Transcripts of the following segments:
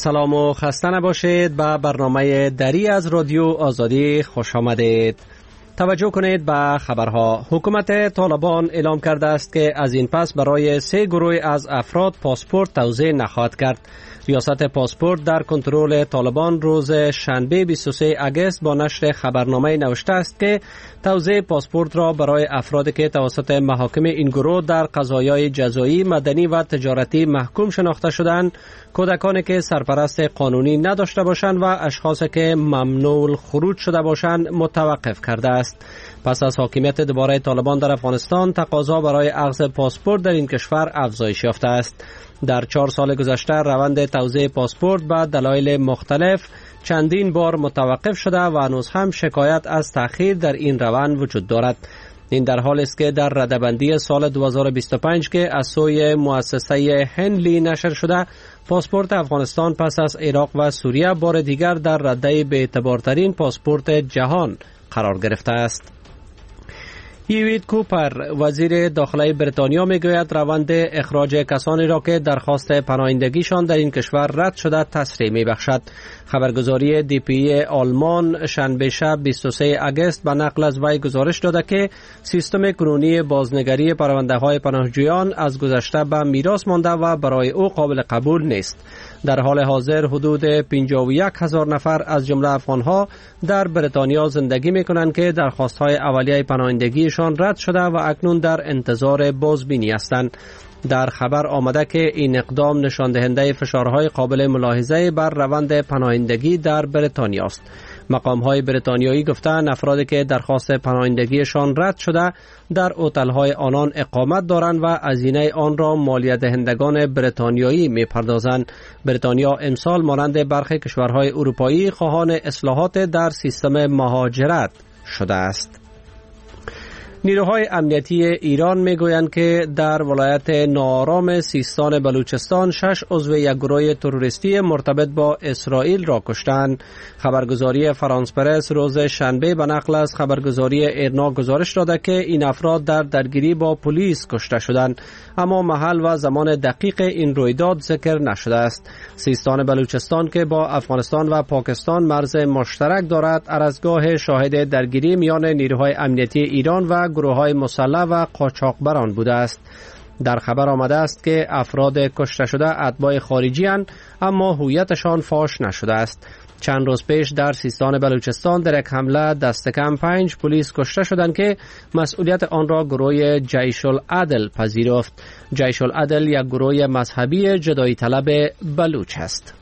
سلام و خسته نباشید. به برنامه دری از رادیو آزادی خوش آمدید. توجه کنید به خبرها. حکومت طالبان اعلام کرده است که از این پس برای 3 گروه از افراد پاسپورت توزیع نخواهد کرد. ریاست پاسپورت در کنترل طالبان روز شنبه 23 اگست با نشر خبرنامه نوشته است که توزیع پاسپورت را برای افرادی که توسط محاکم این گروه در قضایای جزایی، مدنی و تجارتی محکوم شناخته شدند، کودکانی که سرپرست قانونی نداشته باشند و اشخاصی که ممنوع خروج شده باشند متوقف کرده است. پس از حاکمیت دوباره طالبان در افغانستان، تقاضا برای اخذ پاسپورت در این کشور افزایش یافته است. در 4 سال گذشته روند توزیع پاسپورت به دلایل مختلف چندین بار متوقف شده و هنوز هم شکایت از تأخیر در این روند وجود دارد. این در حالی است که در رده‌بندی سال 2025 که از سوی مؤسسه هنلی نشر شده، پاسپورت افغانستان پس از عراق و سوریه بار دیگر در رده به اعتبارترین پاسپورت جهان قرار گرفته است. هیوید کوپر وزیر داخلی بریتانیا میگوید روند اخراج کسانی را که درخواست پناهندگیشان در این کشور رد شده تسریع میبخشد. خبرگزاری دی پی آلمان شنبه شب 23 اگست به نقل از وی گزارش داده که سیستم کنونی بازنگری پرونده‌های پناهجویان از گذشته به میراث مانده و برای او قابل قبول نیست. در حال حاضر حدود 51,000 نفر از جمله افغانها در بریتانیا زندگی میکنند که درخواست‌های اولیه پناهندگیشان رد شده و اکنون در انتظار بازبینی هستند. در خبر آمده که این اقدام نشان دهنده فشارهای قابل ملاحظه بر روند پناهندگی در بریتانیا است. مقام‌های بریتانیایی گفتند افرادی که درخواست پناهندگیشان رد شده در هتل‌های آنان اقامت دارند و هزینه آن را مالیه دهندگان بریتانیایی می‌پردازند. بریتانیا امسال مانند برخی کشورهای اروپایی خواهان اصلاحات در سیستم مهاجرت شده است. نیروهای امنیتی ایران میگویند که در ولایت ناآرام سیستان بلوچستان 6 عضو یک گروه تروریستی مرتبط با اسرائیل را کشتند. خبرگزاری فرانس پرس روز شنبه به نقل از خبرگزاری ایرنا گزارش داده که این افراد در درگیری با پلیس کشته شدند، اما محل و زمان دقیق این رویداد ذکر نشده است. سیستان بلوچستان که با افغانستان و پاکستان مرز مشترک دارد، عرضگاه شاهد درگیری میان نیروهای امنیتی ایران و گروه‌های مسلح و قاچاقبران بوده است. در خبر آمده است که افراد کشته شده اتباع خارجی اند، اما هویتشان فاش نشده است. چند روز پیش در سیستان بلوچستان در یک حمله دست کم 5 پلیس کشته شدند که مسئولیت آن را گروه جیش العدل پذیرفت. جیش العدل یک گروه مذهبی جدایی طلب بلوچ است.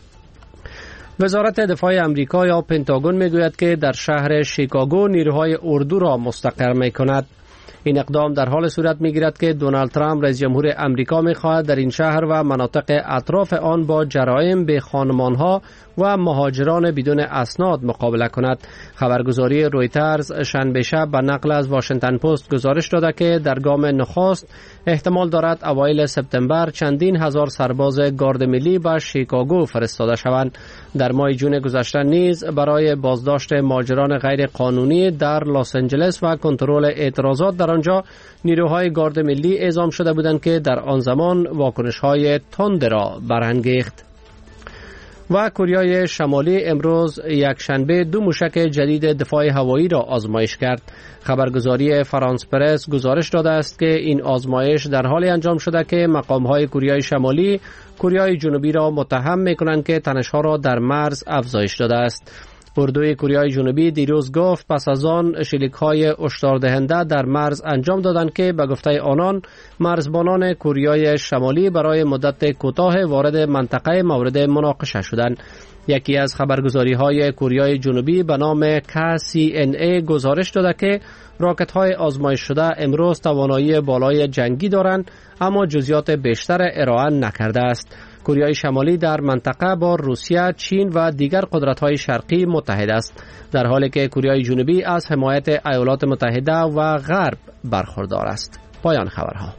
وزارت دفاع امریکا یا پنتاگون میگوید که در شهر شیکاگو نیروهای اردو را مستقر میکند. این اقدام در حال صورت میگیرد که دونالد ترامپ رئیس جمهور امریکا میخواهد در این شهر و مناطق اطراف آن با جرایم به خانمانها و مهاجران بدون اسناد مقابله کند. خبرگزاری رویترز شنبه شب به نقل از واشنگتن پست گزارش داده که در گام نخست احتمال دارد اوایل سپتامبر چندین هزار سرباز گارد ملی به شیکاگو فرستاده شوند. در ماه جون گذشته نیز برای بازداشت مهاجران غیر قانونی در لس آنجلس و کنترل اعتراضات در آنجا نیروهای گارد ملی اعزام شده بودند که در آن زمان واکنش‌های تند را برانگیخت. و کره شمالی امروز یک شنبه 2 موشک جدید دفاع هوایی را آزمایش کرد. خبرگزاری فرانس پرس گزارش داده است که این آزمایش در حالی انجام شده که مقام‌های کره شمالی کره جنوبی را متهم می‌کنند که تنش‌ها را در مرز افزایش داده است. اردوی کره جنوبی دیروز گفت پس از آن شلیک‌های هشداردهنده در مرز انجام دادند که به گفته آنان مرزبانان کره شمالی برای مدت کوتاه وارد منطقه مورد مناقشه شدند. یکی از خبرگزاری‌های کره جنوبی به نام KCNA گزارش داده که راکت‌های آزمایش شده امروز توانایی بالای جنگی دارند، اما جزئیات بیشتر ارائه نکرده است. کره شمالی در منطقه با روسیه، چین و دیگر قدرت‌های شرقی متحد است، در حالی که کره جنوبی از حمایت ایالات متحده و غرب برخوردار است. پایان خبرها.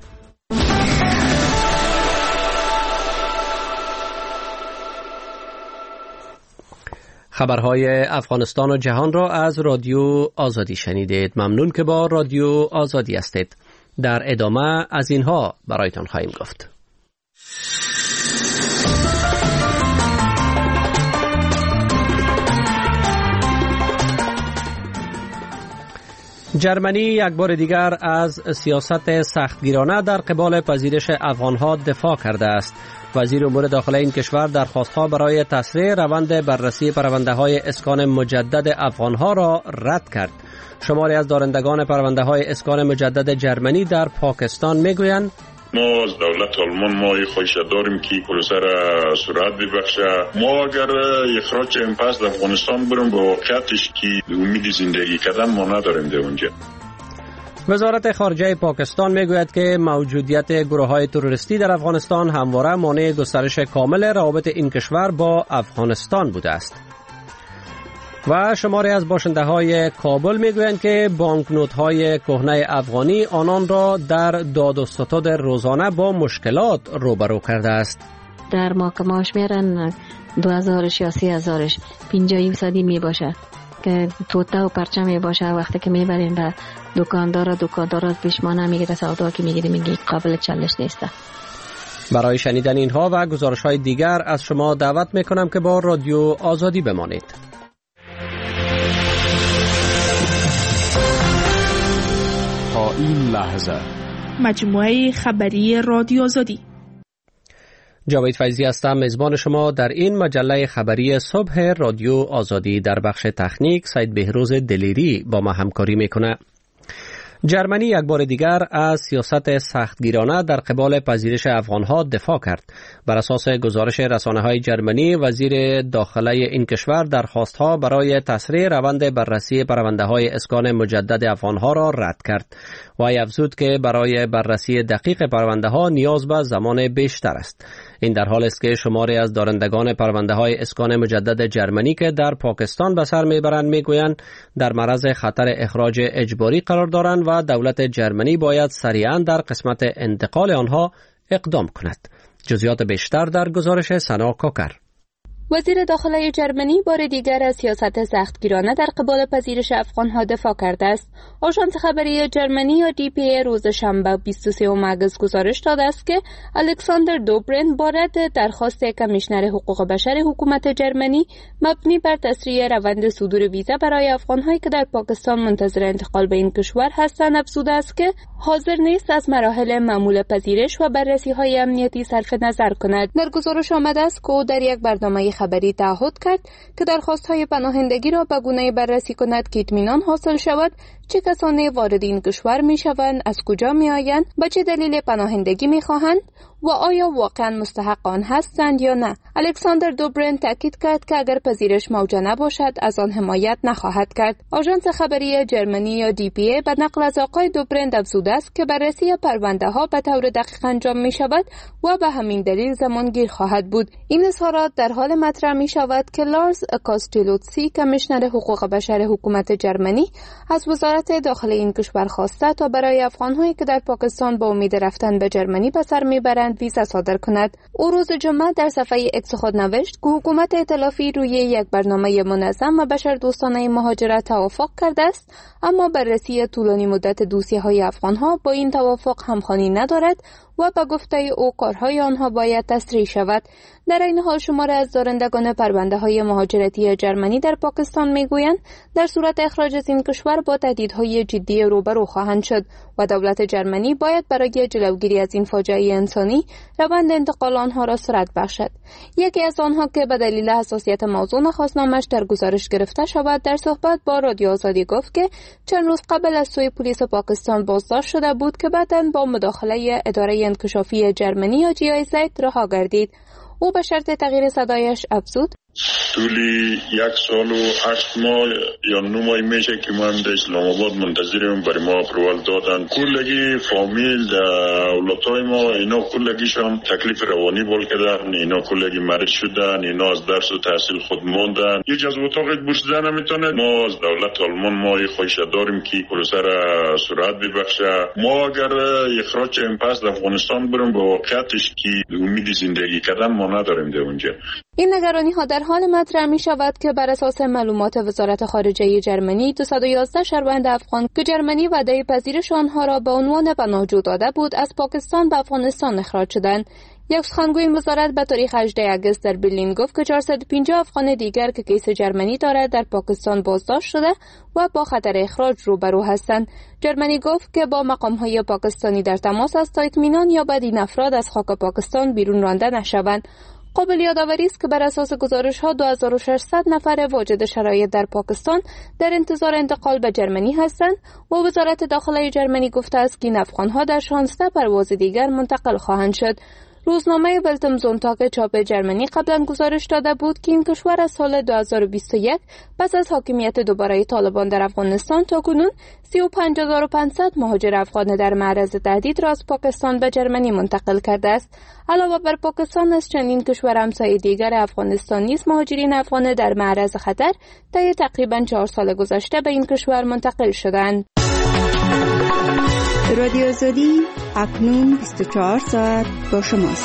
خبرهای افغانستان و جهان را از رادیو آزادی شنیدید. ممنون که با رادیو آزادی هستید. در ادامه از اینها برایتان خواهیم گفت. جرمنی یک بار دیگر از سیاست سختگیرانه در قبال پذیرش افغانها دفاع کرده است. وزیر امور داخلی این کشور درخواست‌ها برای تسریع روند بررسی پرونده‌های اسکان مجدد افغانها را رد کرد. شماری از دارندگان پرونده‌های اسکان مجدد جرمنی در پاکستان میگویند ما از دولت آلمان ما خواهش داریم که پروسه را سرعت ببخشه. ما اگر اخراج این پس در افغانستان بریم به واقعیتش که امید زندگی کردن ما نداریم در اونجا. وزارت خارجه پاکستان میگوید که موجودیت گروه‌های تروریستی در افغانستان همواره مانع گسترش کامل روابط این کشور با افغانستان بوده است. و شماری از باشنده‌های کابل میگویند که بانکنوت‌های کهنه افغانی آنان را در داد و ستد روزانه با مشکلات روبرو کرده است. در محکمه‌اش میرن 2000 یا 30,000 50% می باشه که توته و پرچم می باشه. وقتی که میبرین به دکاندار پیشمانه میگیره سودا که میگه قابل چالش نیست. برای شنیدن اینها و گزارش‌های دیگر از شما دعوت میکنم که با رادیو آزادی بمانید. تا این لحظه مجموعه خبری رادیو آزادی. جاوید فیضی هستم، میزبان شما در این مجله خبری صبح رادیو آزادی. در بخش تکنیک سید بهروز دلیری با ما همکاری میکنه. جرمنی یک بار دیگر از سیاست سختگیرانه در قبال پذیرش افغانها دفاع کرد. بر اساس گزارش رسانه‌های جرمنی، وزیر داخلی این کشور درخواست‌ها برای تسریع روند بررسی پرونده‌های اسکان مجدد افغانها را رد کرد و افزود که برای بررسی دقیق پرونده‌ها نیاز به زمان بیشتر است. این در حال است که شماری از دارندگان پرونده‌های اسکان مجدد جرمنی که در پاکستان به سر میبرند میگویند در معرض خطر اخراج اجباری قرار دارند و دولت جرمنی باید سریعاً در قسمت انتقال آنها اقدام کند. جزئیات بیشتر در گزارش سنا کوکر. وزیر داخلی جرمنی بار دیگر از سیاست سختگیرانه در قبال پذیرش افغانها دفاع کرده است. آژانس خبری جرمنی یا DPA روز شنبه 23 مگس گزارش داده است که الکساندر دوبرین با رد درخواست کمیشنر حقوق بشر حکومت جرمنی مبنی بر تسریع روند صدور ویزا برای افغانهایی که در پاکستان منتظر انتقال به این کشور هستند افزوده است که حاضر نیست از مراحل معمول پذیرش و بررسی‌های امنیتی صرف نظر کند. در گزارش آمده است که او در یک برنامه خبری تعهد کرد که درخواست‌های پناهندگی را به گونه‌ای بررسی کند که اطمینان حاصل شود چه کسانی وارد این کشور می‌شوند، از کجا می‌آیند، به چه دلیل پناهندگی می‌خواهند و آیا واقعاً مستحق آن هستند یا نه. الکساندر دوبرین تاکید کرد که اگر پذیرش موجه نباشد از آن حمایت نخواهد کرد. آژانس خبری جرمنی یا DPA به نقل از آقای دوبرین افزوده است که بررسی پرونده‌ها به طور دقیق انجام می‌شود و به همین دلیل زمانگیر خواهد بود. این اظهارات در حال مطرح می‌شود که لارز کاستلوتسی کمیشنر حقوق بشر حکومت جرمنی از وزارت داخلی این کشور خواسته تا برای افغان‌هایی که در پاکستان با امید رفتن به جرمنی به سر می‌برند ویزا صادر کند. او روز جمعه در صفحه اکس خود نوشت که حکومت ائتلافی روی یک برنامه منظم و بشردوستانه مهاجرت توافق کرده است، اما بررسی طولانی مدت دوسیه‌های افغان‌ها با این توافق همخوانی ندارد و به گفته او کارهای آنها باید تسریع شود. در این حال شماره از دارندگان پرونده‌های مهاجرتی جرمنی در پاکستان میگویند در صورت اخراج از این کشور با تهدیدهای جدی روبرو خواهند شد و دولت جرمنی باید برای جلوگیری از این فاجعه انسانی روند انتقال آنها را سرعت بخشد. یکی از آنها که به دلیل حساسیت موضوع نخواست نامش در گزارش گرفته شود در صحبت با رادیو آزادی گفت که چند روز قبل از سوی پلیس پاکستان بازداشت شده بود که بعداً با مداخله اداره انکشافی جرمنی یا GIZ رها گردید. او به شرط تغییر صدایش افزود: طولی 1 سال و 8 ماه یا 9 ماه میشه که ما هم در اسلام آباد منتظریم برای ما اپروال دادن. کلگی فامیل اولادای ما اینا کلگیشان تکلیف روانی بول کردن، اینا کلگی مرد شدن، اینا از درس و تحصیل خود موندن. یه جز اتاق بورس ده نمیتونه. ما از دولت آلمان ما خواهش داریم که پروسه را سرعت ببخشه. ما اگر اخراج این پس در افغانستان بریم به واقعیتش که امید زندگی کردن ما نداریم در اونجا. این نگرانی ها در حال مطرح می شود که بر اساس معلومات وزارت خارجه جرمنی 211 شهروند افغان که جرمنی وعده پذیرش آنها را به عنوان پناهجو داده بود از پاکستان به افغانستان اخراج شدند. یک سخنگوی وزارت به تاریخ 18 اگست در برلین گفت که 450 افغان دیگر که کیس جرمنی دارد در پاکستان بازداشت شده و با خطر اخراج روبرو هستند. جرمنی گفت که با مقام‌های پاکستانی در تماس است تا اطمینان یابد این افراد از خاک پاکستان بیرون رانده نشوند. قابل یادآوری است که بر اساس گزارش‌ها 2600 نفر واجد شرایط در پاکستان در انتظار انتقال به جرمنی هستند و وزارت داخله جرمنی گفته است که این افغان‌ها در 16 پرواز دیگر منتقل خواهند شد. روزنامه ولتمزونتاگ چاپ جرمنی قبلا گزارش داده بود که این کشور از سال 2021 پس از حاکمیت دوباره طالبان در افغانستان تاکنون 35500 مهاجر افغان در معرض تهدید را از پاکستان به جرمنی منتقل کرده است. علاوه بر پاکستان از چندین کشور همسایه دیگر افغانستان نیز مهاجرین افغان در معرض خطر طی تقریبا 4 سال گذشته به این کشور منتقل شدند. رادیو آزادی اکنون 24 ساعت با شماست.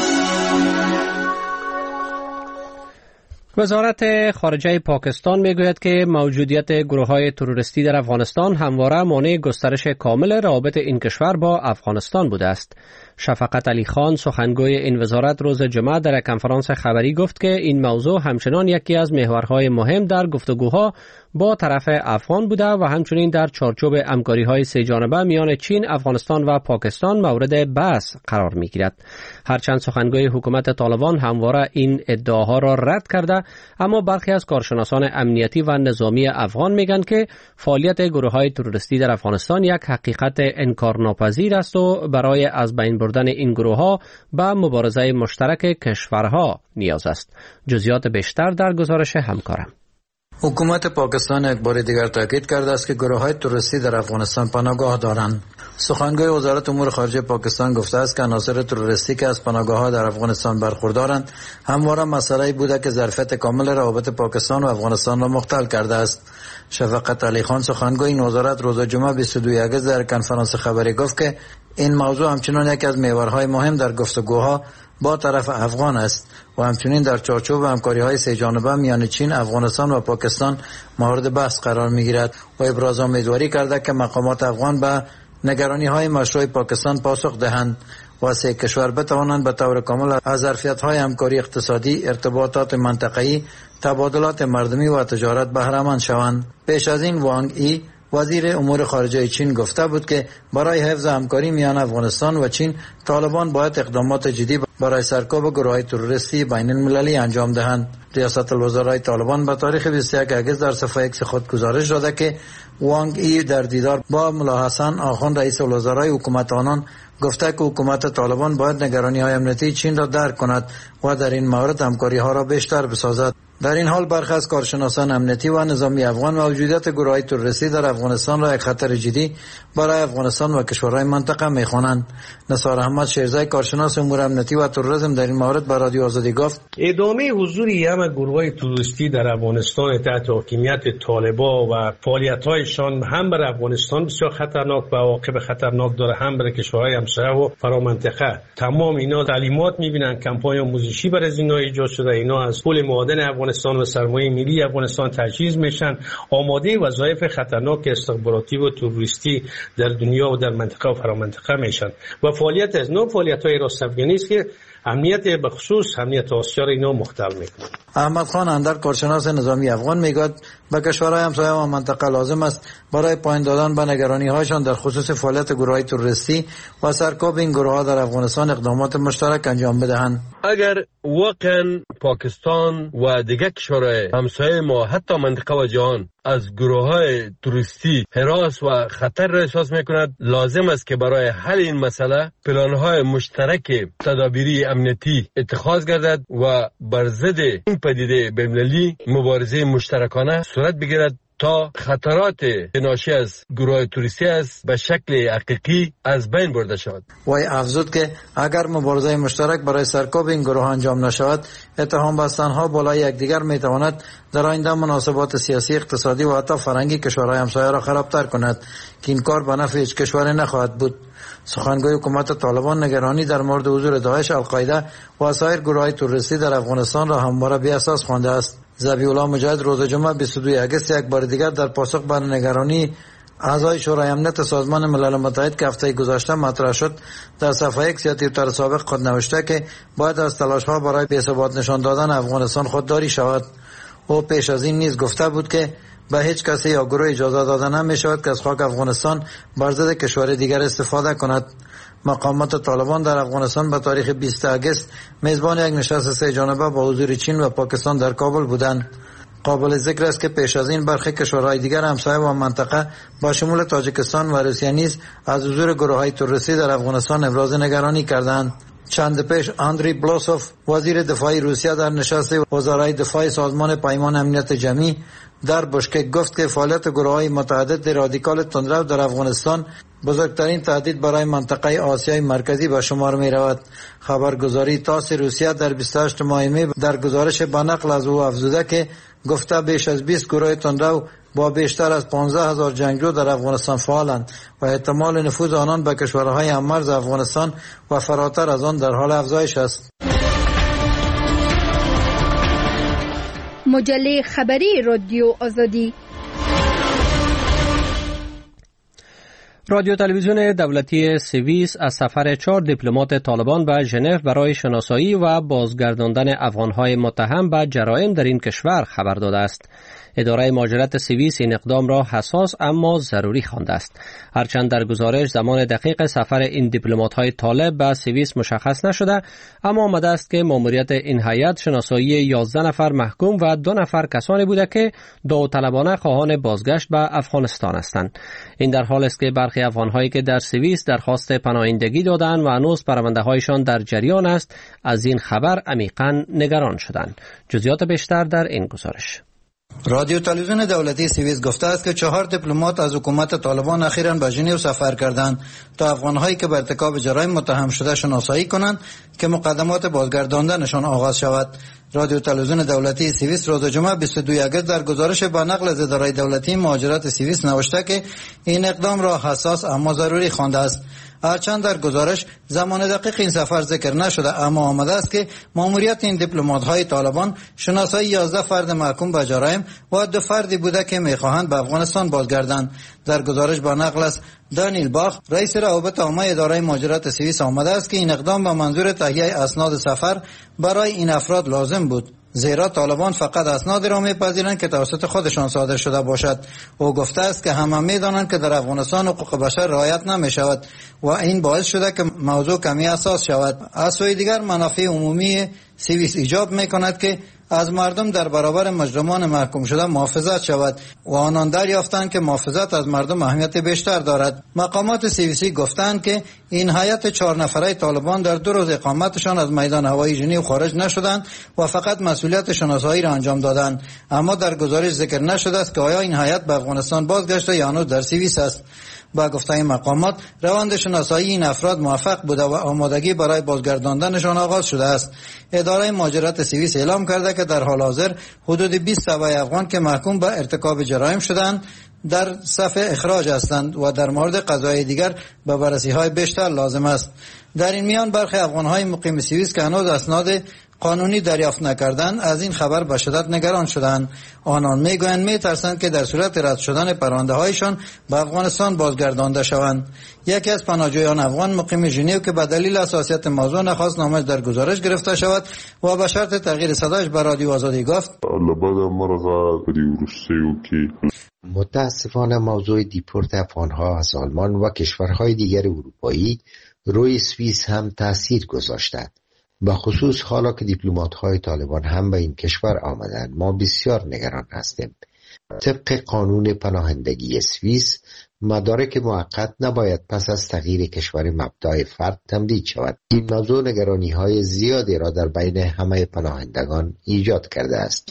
وزارت خارجه پاکستان میگوید که موجودیت گروه‌های تروریستی در افغانستان همواره مانع گسترش کامل روابط این کشور با افغانستان بوده است. شفقت علی خان سخنگوی این وزارت روز جمعه در کنفرانس خبری گفت که این موضوع همچنان یکی از محورهای مهم در گفتگوها با طرف افغان بوده و همچنین در چارچوب همکاری‌های سه جانبه میان چین، افغانستان و پاکستان مورد بحث قرار می‌گیرد. هرچند سخنگوی حکومت طالبان همواره این ادعاها را رد کرده، اما برخی از کارشناسان امنیتی و نظامی افغان میگن که فعالیت گروه‌های تروریستی در افغانستان یک حقیقت انکارناپذیر است و برای از بین بردن این گروه‌ها به مبارزه مشترک کشورها نیاز است. جزئیات بیشتر در گزارش همکارم. حکومت پاکستان یک بار دیگر تاکید کرده است که گروه‌های تروریستی در افغانستان پناهگاه دارند. سخنگوی وزارت امور خارجه پاکستان گفته است که عناصر تروریستی که از پناهگاه‌ها در افغانستان برخوردارند همواره مسئله‌ای بوده که ظرفیت کامل روابط پاکستان و افغانستان را مختل کرده است. شفقت علی خان سخنگوی این وزارت روز جمعه 22 اگست در کنفرانس خبری گفت که این موضوع همچنان یکی از محورهای مهم در گفتگوها با طرف افغان است و همچنین در چارچوب همکاری‌های سه جانبه میان چین، افغانستان و پاکستان مورد بحث قرار می‌گیرد و ابراز امیدواری کرده که مقامات افغان به نگرانی‌های مشروع پاکستان پاسخ دهند و سه کشور بتوانند به طور کامل از ظرفیت‌های همکاری اقتصادی، ارتباطات منطقه‌ای، تبادلات مردمی و تجارت بهره مند شوند. پیش از این وانگ ای وزیر امور خارجه چین گفته بود که برای حفظ همکاری میان افغانستان و چین طالبان باید اقدامات جدی برای سرکوب گروه‌های تروریستی بین المللی انجام دهند. ریاست الوزرای طالبان به تاریخ 21 اگست در صفحه ایکس خود گزارش داده که وانگ ای در دیدار با ملا حسن آخوند رئیس الوزرای حکومت آنان گفته که حکومت طالبان باید نگرانی‌های امنیتی چین را درک کند و در این مورد همکاری‌ها را بیشتر بسازد. در این حال برخی از کارشناسان امنیتی و نظامی افغان موجودیت گروه‌های تروریستی در افغانستان را یک خطر جدی برای افغانستان و کشورهای منطقه می‌خوانند. نثار احمد شیرزای کارشناس امور امنیتی و تروریسم در این مورد به رادیو آزادی گفت: ادامه حضور یک گروه‌های تروریستی در افغانستان تحت حاکمیت طالبان و فعالیت‌هایشان هم بر افغانستان بسیار خطرناک و عواقب خطرناک داره، هم بر کشورهای همسایه و فرامنطقه. تمام اینا تعلیمات می‌بینن، کمپاین آموزشی برای اینا ایجاد شده، اینا از پول معادن افغانستان و سرمایه ملی افغانستان تجهیز میشن، آماده وظایف خطرناک استخباراتی و تروریستی در دنیا و در منطقه و فرامنطقه میشن و فعالیت از نوع فعالیت‌های راست افغانی است که امنیت به خصوص امنیت آسیا را اینا مختل میکنه. احمد خان اندر کارشناس نظامی افغان میگوید به کشورهای همسایه و منطقه لازم است برای پایان دادن به نگرانی‌هایشان در خصوص فعالیت گروه‌های تروریستی و سرکوب این گروه‌ها در افغانستان اقدامات مشترک انجام بدهند. اگر واقعا پاکستان و دیگر کشورهای همسایه ما حتی منطقه و جهان از گروه‌های تروریستی هراس و خطر را احساس می‌کند، لازم است که برای حل این مسئله پلان‌های مشترک تدابیری امنیتی اتخاذ گردد و بر ضد این پدیده بین‌المللی مبارزه مشترکانه صورت بگیرد تا خطرات ناشی از گروه توریستی است به شکل حقیقی از بین برده شود. وی افزود که اگر مبارزه مشترک برای سرکوب این گروه انجام نشود، اتهام بستنها بالای یکدیگر میتواند در آینده مناسبات سیاسی، اقتصادی و حتی فرهنگی کشورهای همسایه را خرابتر کند که این کار به نفع هیچ کشوری نخواهد بود. سخنگوی حکومت طالبان نگرانی در مورد حضور داعش، القاعده و سایر گروه‌های تروریستی در افغانستان را همواره بی‌اساس خوانده است. ذبیح الله مجاهد روز جمعه 22 اگست یک بار دیگر در پاسخ بر نگرانی اعضای شورای امنیت سازمان ملل متحد که هفته گذشته مطرح شد، در صفحه اکس یا توییتر سابق خود نوشته که باید از تلاش‌ها برای بی‌ثبات نشان دادن افغانستان خودداری شود. او پیش از این نیز گفته بود که به هیچ کسی یا گروه اجازه داده نمی‌شود که از خاک افغانستان بر ضد کشور دیگر استفاده کند. مقامات طالبان در افغانستان به تاریخ 20 اگست میزبان یک نشست سه جانبه با حضور چین و پاکستان در کابل بودند. قابل ذکر است که پیش از این برخی کشورهای دیگر همسایه و منطقه با شمول تاجیکستان و روسیه نیز از حضور گروه‌های تروریستی در افغانستان ابراز نگرانی کردند. چند پیش اندری بلوسوف وزیر دفاع روسیه در نشست وزرای دفاع سازمان پیمان امنیت جمعی در بشکک گفت که فعالیت گروه‌های متعدد رادیکال تندرو در افغانستان بزرگترین تهدید برای منطقه آسیای مرکزی به شمار می رود. خبرگزاری تاس روسیه در 28 ماه می در گزارش به نقل از او افزوده که گفته بیش از 20 گروه تندرو با بیشتر از 15,000 جنگجو در افغانستان فعالند و احتمال نفوذ آنان به کشورهای هم‌مرز افغانستان و فراتر از آن در حال افزایش است. مجله خبری رادیو آزادی. رادیو تلویزیون دولتی سوئیس از سفر 4 دیپلمات طالبان به ژنو برای شناسایی و بازگرداندن افغان‌های متهم به جرایم در این کشور خبر داده است. اداره مهاجرت سوئیس این اقدام را حساس اما ضروری خوانده است. هرچند در گزارش زمان دقیق سفر این دیپلمات‌های طالب به سوئیس مشخص نشده، اما آمده است که ماموریت این هیئت شناسایی 11 نفر محکوم و 2 نفر کسانی بوده که داوطلبانه خواهان بازگشت به افغانستان هستند. این در حالی است که برخی افغان‌هایی که در سوئیس درخواست پناهندگی دادند و هنوز پرونده‌هایشان در جریان است، از این خبر عمیقاً نگران شدند. جزئیات بیشتر در این گزارش. رادیو تلویزیون دولتی سوئیس گفته است که 4 دیپلمات از حکومت طالبان اخیراً به ژنو سفر کردند تا افغان‌هایی که به ارتکاب جرایم متهم شده شناسایی کنند که مقدمات بازگرداندنشان آغاز شود. رادیو تلویزیون دولتی سوئیس روز جمعه 22 اگست در گزارش با نقل از اداره دولتی مهاجرت سوئیس نوشته که این اقدام را حساس اما ضروری خوانده است. هرچند در گزارش زمان دقیق این سفر ذکر نشده، اما آمده است که ماموریت این دیپلمات‌های طالبان شناسایی 11 فرد محکوم به جرایم و 2 فردی بوده که می‌خواهند به افغانستان بازگردند. در گزارش با نقل از دانیل باخ رئیس روابط عامه اداره مهاجرت سوئیس آمده است که این اقدام به منظور تهیه اسناد سفر برای این افراد لازم بود، زیرا طالبان فقط اسنادی را می‌پذیرند که توسط خودشان صادر شده باشد. او گفته است که همه می‌دانند که در افغانستان حقوق بشر رعایت نمی‌شود و این باعث شده که موضوع کمی حساس شود. از سوی دیگر منافع عمومی سوئیس ایجاب می‌کند که از مردم در برابر مجرمان محکوم شده محافظت شود و آنان دریافتند که محافظت از مردم اهمیت بیشتر دارد. مقامات سوئیسی گفتند که این هیئت 4 نفره طالبان در 2 روز اقامتشان از میدان هوایی ژنو خارج نشدند و فقط مسئولیت شناسایی را انجام دادند، اما در گزارش ذکر نشده است که آیا این هیئت به افغانستان بازگشته یا هنوز در سوئیس است. با گفته مقامات روند شناسایی این افراد موفق بوده و آمادگی برای بازگرداندنشان آغاز شده است. اداره مهاجرت سوئیس اعلام کرده که در حال حاضر حدود 20 تبع افغان که محکوم به ارتکاب جرایم شدند در صف اخراج هستند و در مورد قضايا دیگر به بررسی‌های بیشتر لازم است. در این میان برخی افغان‌های مقیم سوئیس که هنوز اسناد قانونی دریافت نکردند از این خبر به شدت نگران شدند. آنان میگویند میترسند که در صورت رد شدن پرونده‌هایشان به افغانستان بازگردانده شوند. یکی از پناهجویان افغان مقیم ژنو که به دلیل حساسیت موضوع نخواست نامش در گزارش گرفته شود و به شرط تغییر صدایش به رادیو آزادی گفت: متاسفانه موضوع دیپورت افغان‌ها از آلمان و کشورهای دیگر اروپایی روی سوئیس هم تأثیر گذاشته. به خصوص حالا که دیپلمات‌های طالبان هم به این کشور آمدند، ما بسیار نگران هستیم. طبق قانون پناهندگی سوئیس مدارک موقت نباید پس از تغییر کشور مبدأ فرد تمدید شود. این موضوع نگرانی‌های زیادی را در بین همه پناهندگان ایجاد کرده است.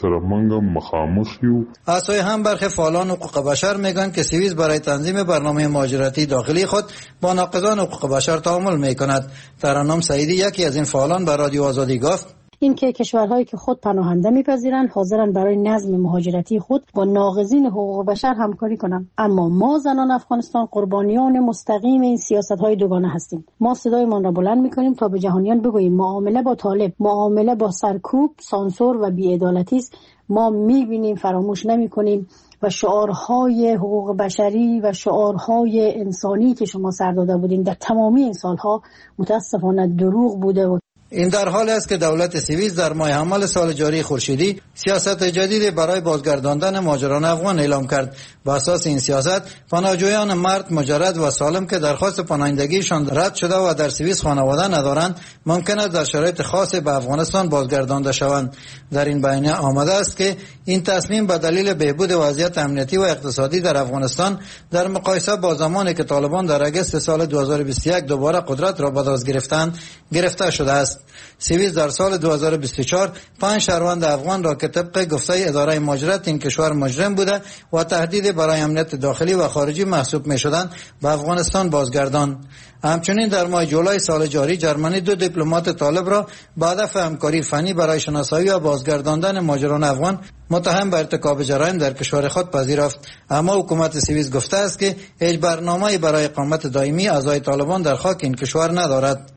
اعضای هم برخی فعالان حقوق بشر میگن که سوئیس برای تنظیم برنامه مهاجرتی داخلی خود با ناقضان حقوق بشر تعامل میکند. ترنم سعیدی یکی از این فعالان به رادیو آزادی گفت اینکه کشورهایی که خود پناهنده میپذیرند حاضرن برای نظم مهاجرتی خود با ناقضین حقوق بشر همکاری کنند، اما ما زنان افغانستان قربانیان مستقیم این سیاست‌های دوگانه هستیم. ما صدایمان را بلند میکنیم تا به جهانیان بگوییم معامله با طالب معامله با سرکوب، سانسور و بی‌عدالتی است. ما میبینیم، فراموش نمیکنیم و شعارهای حقوق بشری و شعارهای انسانی که شما سر داده بودین در تمامی این سالها متاسفانه دروغ بوده و این در حالی است که دولت سوئیس در ماه حمل سال جاری خورشیدی سیاست جدید برای بازگرداندن مهاجران افغان اعلام کرد. با اساس این سیاست پناهجویان مرد مجرد و سالم که درخواست پناهندگیشان رد شده و در سوئیس خانواده ندارند ممکن است در شرایط خاص به افغانستان بازگردانده شوند. در این بیانیه آمده است که این تصمیم به دلیل بهبود وضعیت امنیتی و اقتصادی در افغانستان در مقایسه با زمانی که طالبان در اگست سال 2021 دوباره قدرت را به دست گرفتند گرفته شده است. سوئیس در سال 2024 5 شهروند افغان را که طبق گفته اداره مهاجرت این کشور مجرم بوده و تهدید برای امنیت داخلی و خارجی محسوب می شدند به افغانستان بازگرداند. همچنین در ماه جولای سال جاری جرمنی 2 دیپلمات طالب را به هدف همکاری فنی برای شناسایی و بازگرداندن مهاجران افغان متهم به ارتکاب جرایم در کشور خود پذیرفت. اما حکومت سوئیس گفته است که هیچ برنامه‌ای برای اقامت دائمی اعضای طالبان در خاک این کشور ندارد.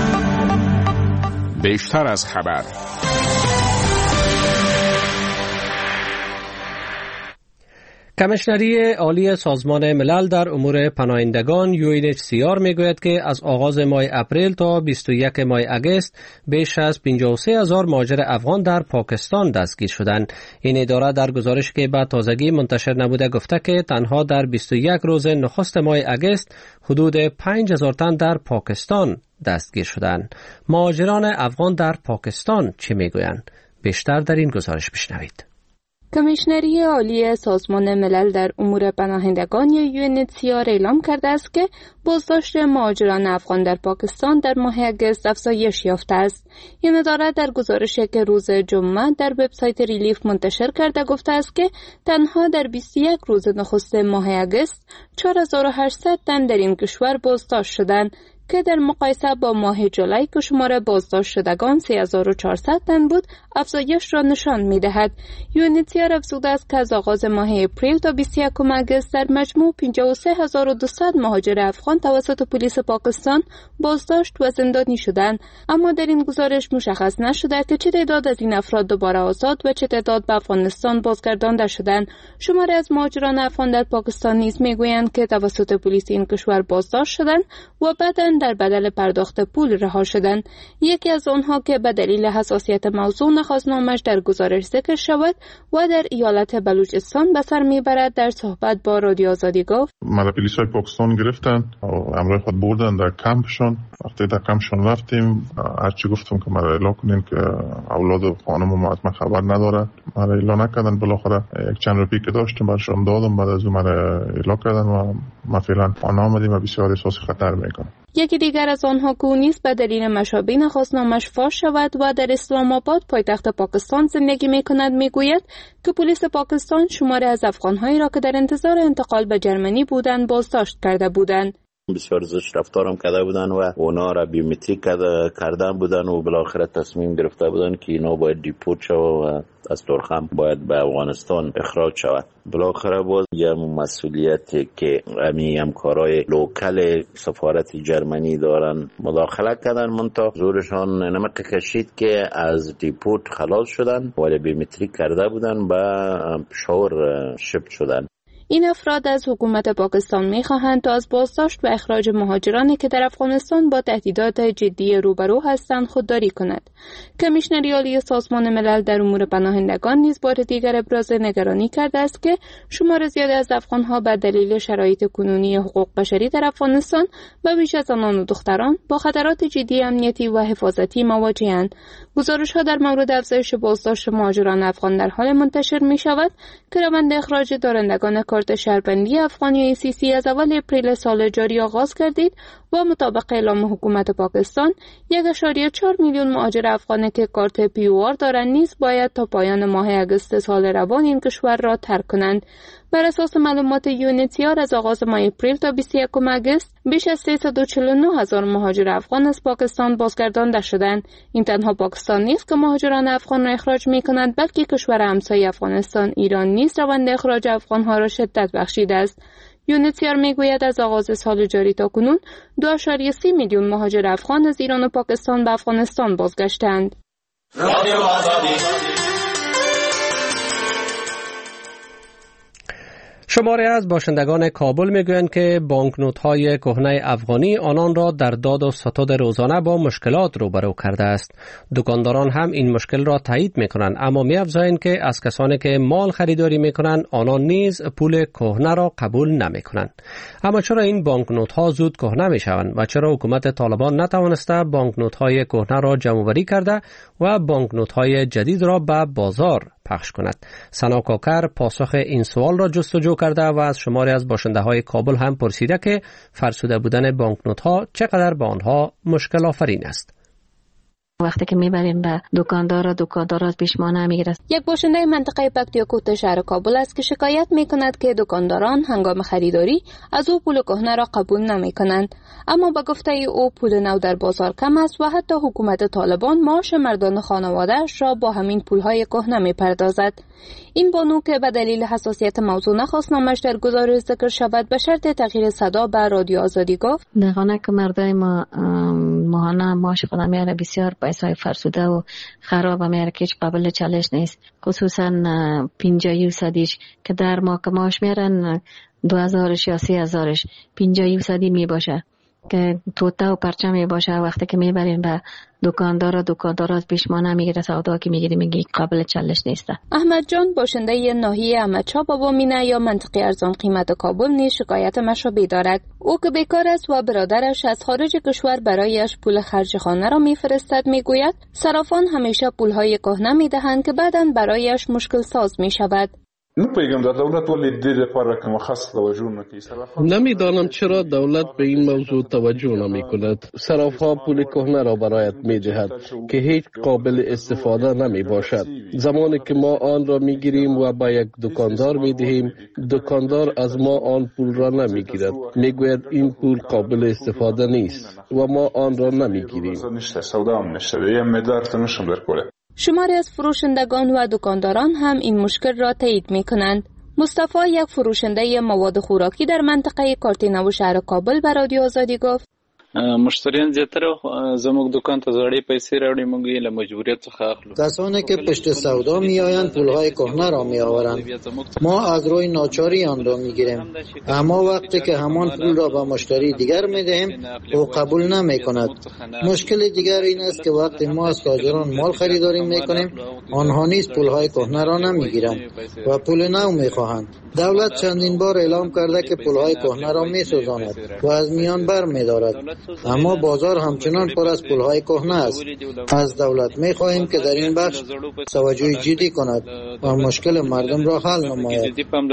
بیشتر از خبر. کمیشنری عالی سازمان ملل در امور پناهندگان UNHCR میگوید که از آغاز ماه اپریل تا 21 ماه اگست بیش از 53,000 مهاجر افغان در پاکستان دستگیر شدند. این اداره در گزارشی که به تازگی منتشر نموده گفته که تنها در 21 روز نخست ماه اگست حدود 5,000 تن در پاکستان دستگیر شدند. مهاجران افغان در پاکستان چه میگویند؟ بیشتر در این گزارش بشنوید. کمیشنری عالی سازمان ملل در امور پناهندگان یا UNHCR اعلام کرده است که بازداشت مهاجران افغان در پاکستان در ماه اگست افزایش یافته است. این اداره در گزارشی که روز جمعه در وبسایت ریلیف منتشر کرده گفته است که تنها در 21 روز نخست ماه اگست 4,800 تن در این کشور بازداشت شدند که در مقایسه با ماه جولای که شمار بازداشت شدگان 3,400 تن بود افزایش را نشان می‌دهد. UNHCR افزوده است که از آغاز ماه اپریل تا 21 آگوست در مجموع 53,200 مهاجر افغان توسط پلیس پاکستان بازداشت و زندانی شدند، اما در این گزارش مشخص نشده که چه تعداد از این افراد دوباره آزاد و چه تعداد به افغانستان بازگردانده شدند. شماری از مهاجران افغان در پاکستان نیز میگویند که توسط پلیس این کشور بازداشت شدند و بعداً در بدل پرداخت پول رها شدند. یکی از آنها که به دلیل حساسیت موضوع نخواست نامش در گزارش ذکر شود و در ایالت بلوچستان به سر میبرد در صحبت با رادیو آزادی گفت مرا پلیسای پاکستان گرفتن و همراه خود بردن در کمپشون. وقتی در کمپشون رفتیم هرچی گفتم که مرا اعلام کنین که اولاد و خانم ما از من خبر نداره، مرا اعلام نکردن. بالاخره یک چند روپی که داشتم برشون دادم، بعد از اون مرا اعلام کردن و ما فعلا آن آمدیم و بسیار احساس خطر میکنم. یکی دیگر از آنها که نیز به دلیل مشابه نخواست نامش فاش شود و در اسلام آباد پایتخت پاکستان زندگی میکند میگوید که پلیس پاکستان شماری از افغانهایی را که در انتظار انتقال به جرمنی بودند بازداشت کرده بودند. بسیار زشت رفتارم کرده بودن و اونا را بیومتریک کردن بودن و بالاخره تصمیم گرفته بودن که اینا باید دیپورت شود و از ترخم باید به افغانستان اخراج شود. بالاخره باز یه مسئولیتی که همکارای لوکل سفارت جرمنی دارن مداخله کردن، منتها زورشان نمک کشید که از دیپورت خلاص شدن ولی بیومتریک کرده بودن و پشاور شپ شدن. این افراد از حکومت پاکستان می‌خواهند تا از بازداشت و اخراج مهاجرانی که در افغانستان با تهدیدات جدی روبرو هستند خودداری کند. کمیشنری عالی سازمان ملل در امور پناهندگان نیز بار دیگر ابراز نگرانی کرده است که شمار زیادی از افغان‌ها به دلیل شرایط کنونی حقوق بشری در افغانستان و بیش از زنان و دختران با خطرات جدی امنیتی و حفاظتی مواجه‌اند. گزارش‌ها در مورد افزایش بازداشت مهاجران افغان در حال منتشر می‌شود که روند اخراج دارندگان کار کارت شهربندی افغانی CC از اول اپریل سال جاری آغاز گردید و مطابق اعلام حکومت پاکستان 1.4 میلیون مهاجر افغانی که کارت POR دارند نیز باید تا پایان ماه اگست سال روان این کشور را ترک کنند. بر اساس معلومات UNHCR از آغاز ماه اپریل تا 21 آگوست بیش از 349,000 مهاجر افغان از پاکستان بازگردانده شدند. این تنها پاکستان نیست که مهاجران افغان را اخراج می‌کند، بلکه کشور همسایه افغانستان ایران نیز روند اخراج افغان‌ها را شدت بخشیده است. UNHCR میگوید از آغاز سال جاری تا کنون 2.3 میلیون مهاجر افغان از ایران و پاکستان به افغانستان بازگشتند. شماری از باشندگان کابل میگویند که بانکنوت‌های کهنه افغانی آنان را در داد و ستد روزانه با مشکلات روبرو کرده است. دکانداران هم این مشکل را تایید میکنند، اما می‌افزایند که از کسانی که مال خریداری میکنند آنان نیز پول کهنه را قبول نمیکنند. اما چرا این بانکنوت‌ها زود کهنه میشوند و چرا حکومت طالبان نتوانسته بانکنوت‌های کهنه را جمع‌آوری کرده و بانکنوت‌های جدید را به بازار پخش کند؟ سنا کاکر پاسخ این سوال را جستجو کرده و از شماری از باشنده‌های کابل هم پرسیده که فرسوده بودن بانکنوت‌ها چقدر به آنها مشکل آفرین است. وقتی که میبریم به دکاندار از پیشمانه میگیره. یک باشنده منطقه پکتیاکوت شهر کابل است که شکایت میکند که دکانداران هنگام خریداری از او پول کهنه را قبول نمیکنند، اما به گفته او پول نو در بازار کم است و حتی حکومت طالبان معاش مردان خانواده‌اش را با همین پولهای کهنه میپردازد. این بانو که به دلیل حساسیت موضوع نخواست نامش در گزارش ذکر شود به شرط تغییر صدا به رادیو آزادی گفت دقیقاً که مردای ما ماهانه معاش خود میاره بسیار پیسای فرسوده و خراب میاره که هیچ قابل چالش نیست، خصوصا 50% که در ما که معاش میارن 2000 یا 3000 50% میباشه که توته و پرچه میباشه. وقتی که میبریم به دکاندار از پیشمانه میگیره سودا که میگیری میگی قابل چالش نیسته. احمد جان باشنده ناحیه احمدشاه بابا مینه یا منطقه ارزان قیمت کابل نیز شکایت مشابه دارد. او که بیکار است و برادرش از خارج کشور برایش پول خرج خانه را میفرستد میگوید صرافان همیشه پولهای کهنه میدهند که بعداً برایش مشکل ساز میشود. نمیدانم چرا دولت به این موضوع توجه نمی کند. صراف‌ها پول کهنه را برایت می دهد که هیچ قابل استفاده نمی باشد. زمانی که ما آن را می گیریم و با یک دکاندار می دهیم، دکاندار از ما آن پول را نمی گیرد. می گوید این پول قابل استفاده نیست و ما آن را نمی گیریم. شماری از فروشندگان و دکانداران هم این مشکل را تایید می‌کنند. مصطفی یک فروشنده مواد خوراکی در منطقه کارتینه و شهر کابل به رادیو آزادی گفت مشتریان زیاتره زموږ دکان ته زړې پیسې راوړي، موږ یې له مجبوریت څخه اخلو. کسانی که پشت سودا میآیند پولهای کهنه را میآورند، ما از روی ناچاری آن را میگیریم، اما وقتی که همان پول را به مشتری دیگر میدهیم او قبول نمیکند. مشکل دیگر این است که وقتی ما از تاجران مال خریداری میکنیم آنها نیز پولهای کهنه را نمیگیرند و پول نو میخواهند. دولت چندین بار اعلام کرده که پولهای کهنه را میسوزاند و از میان بر میدارد، اما بازار همچنان پر از پولهای کهنه است. از دولت می‌خواهیم که در این بخش توجه جدی کند و مشکل مردم را حل نماید.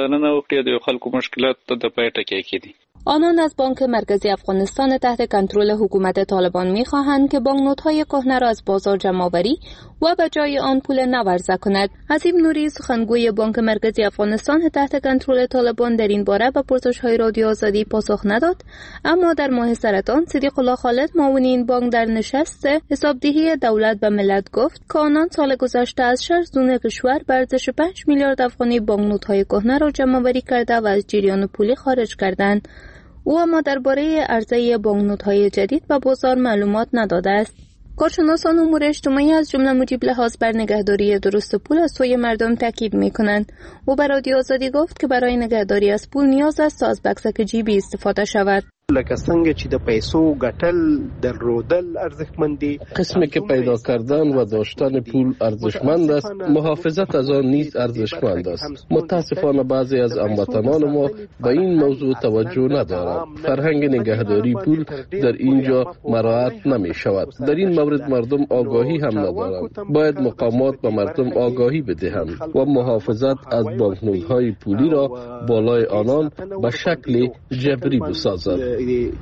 آنان از بانک مرکزی افغانستان تحت کنترل حکومت طالبان می‌خواهند که بانکنوت‌های کهنه را از بازار جمع‌آوری و به جای آن پول نو عرضه کند. عظیم نوری سخنگوی بانک مرکزی افغانستان تحت کنترل طالبان در این باره به پرسش‌های رادیو آزادی پاسخ نداد، اما در ماه سرطان صدیق الله خالد معاون این بانک در نشست حسابدهی دولت به ملت گفت که آنان سال گذشته از 6 زون کشور به ارزش 5 میلیارد افغانی بانکنوت‌های کهنه را جمع‌آوری کرده و از جریان پولی خارج کردند. او اما درباره عرضه بانکنوت‌های جدید به بازار معلومات نداده است. کارشناسان امور اجتماعی از جمله مجیب لحاظ بر نگهداری درست پول از سوی مردم تاکید می‌کنند. او به رادیو آزادی گفت که برای نگهداری از پول نیاز است تا از بکسک جیبی استفاده شود. لکه څنګه چې د پیسو ګټل درلودل ارزښتمند دي، قسمی که پیدا کردن و داشتن پول ارزشمند است، محافظت از آن نیز ارزشمند است. متاسفانه بعضی از هموطنان ما به این موضوع توجه ندارند. فرهنگ نگهداری پول در اینجا مراعات نمی شود. در این مورد مردم آگاهی هم ندارند. باید مقامات به مردم آگاهی بدهند و محافظت از بانکنوت‌های پولی را بالای آنان به شکل جبری بسازد.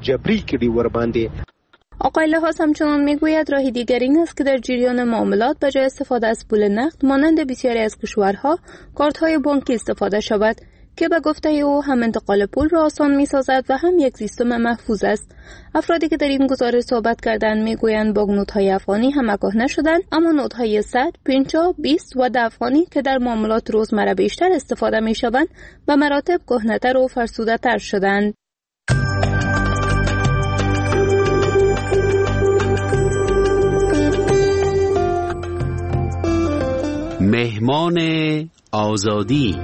آقای لحاظ همچنان میگوید راه دیگر این است که در جریان معاملات به جای استفاده از پول نقد مانند بسیاری از کشورها کارت‌های بانکی استفاده شود که به گفته او هم انتقال پول را آسان می‌سازد و هم یک سیستم محفوظ است. افرادی که در این گزارش صحبت کردند میگویند با نوت‌های افغانی هم آگاه نشدند، اما نوت‌های 100، 50، 20 و 10 افغانی که در معاملات روزمره بیشتر استفاده می‌شوند به مراتب کهنه‌تر و فرسوده‌تر شدند. مهمان آزادی.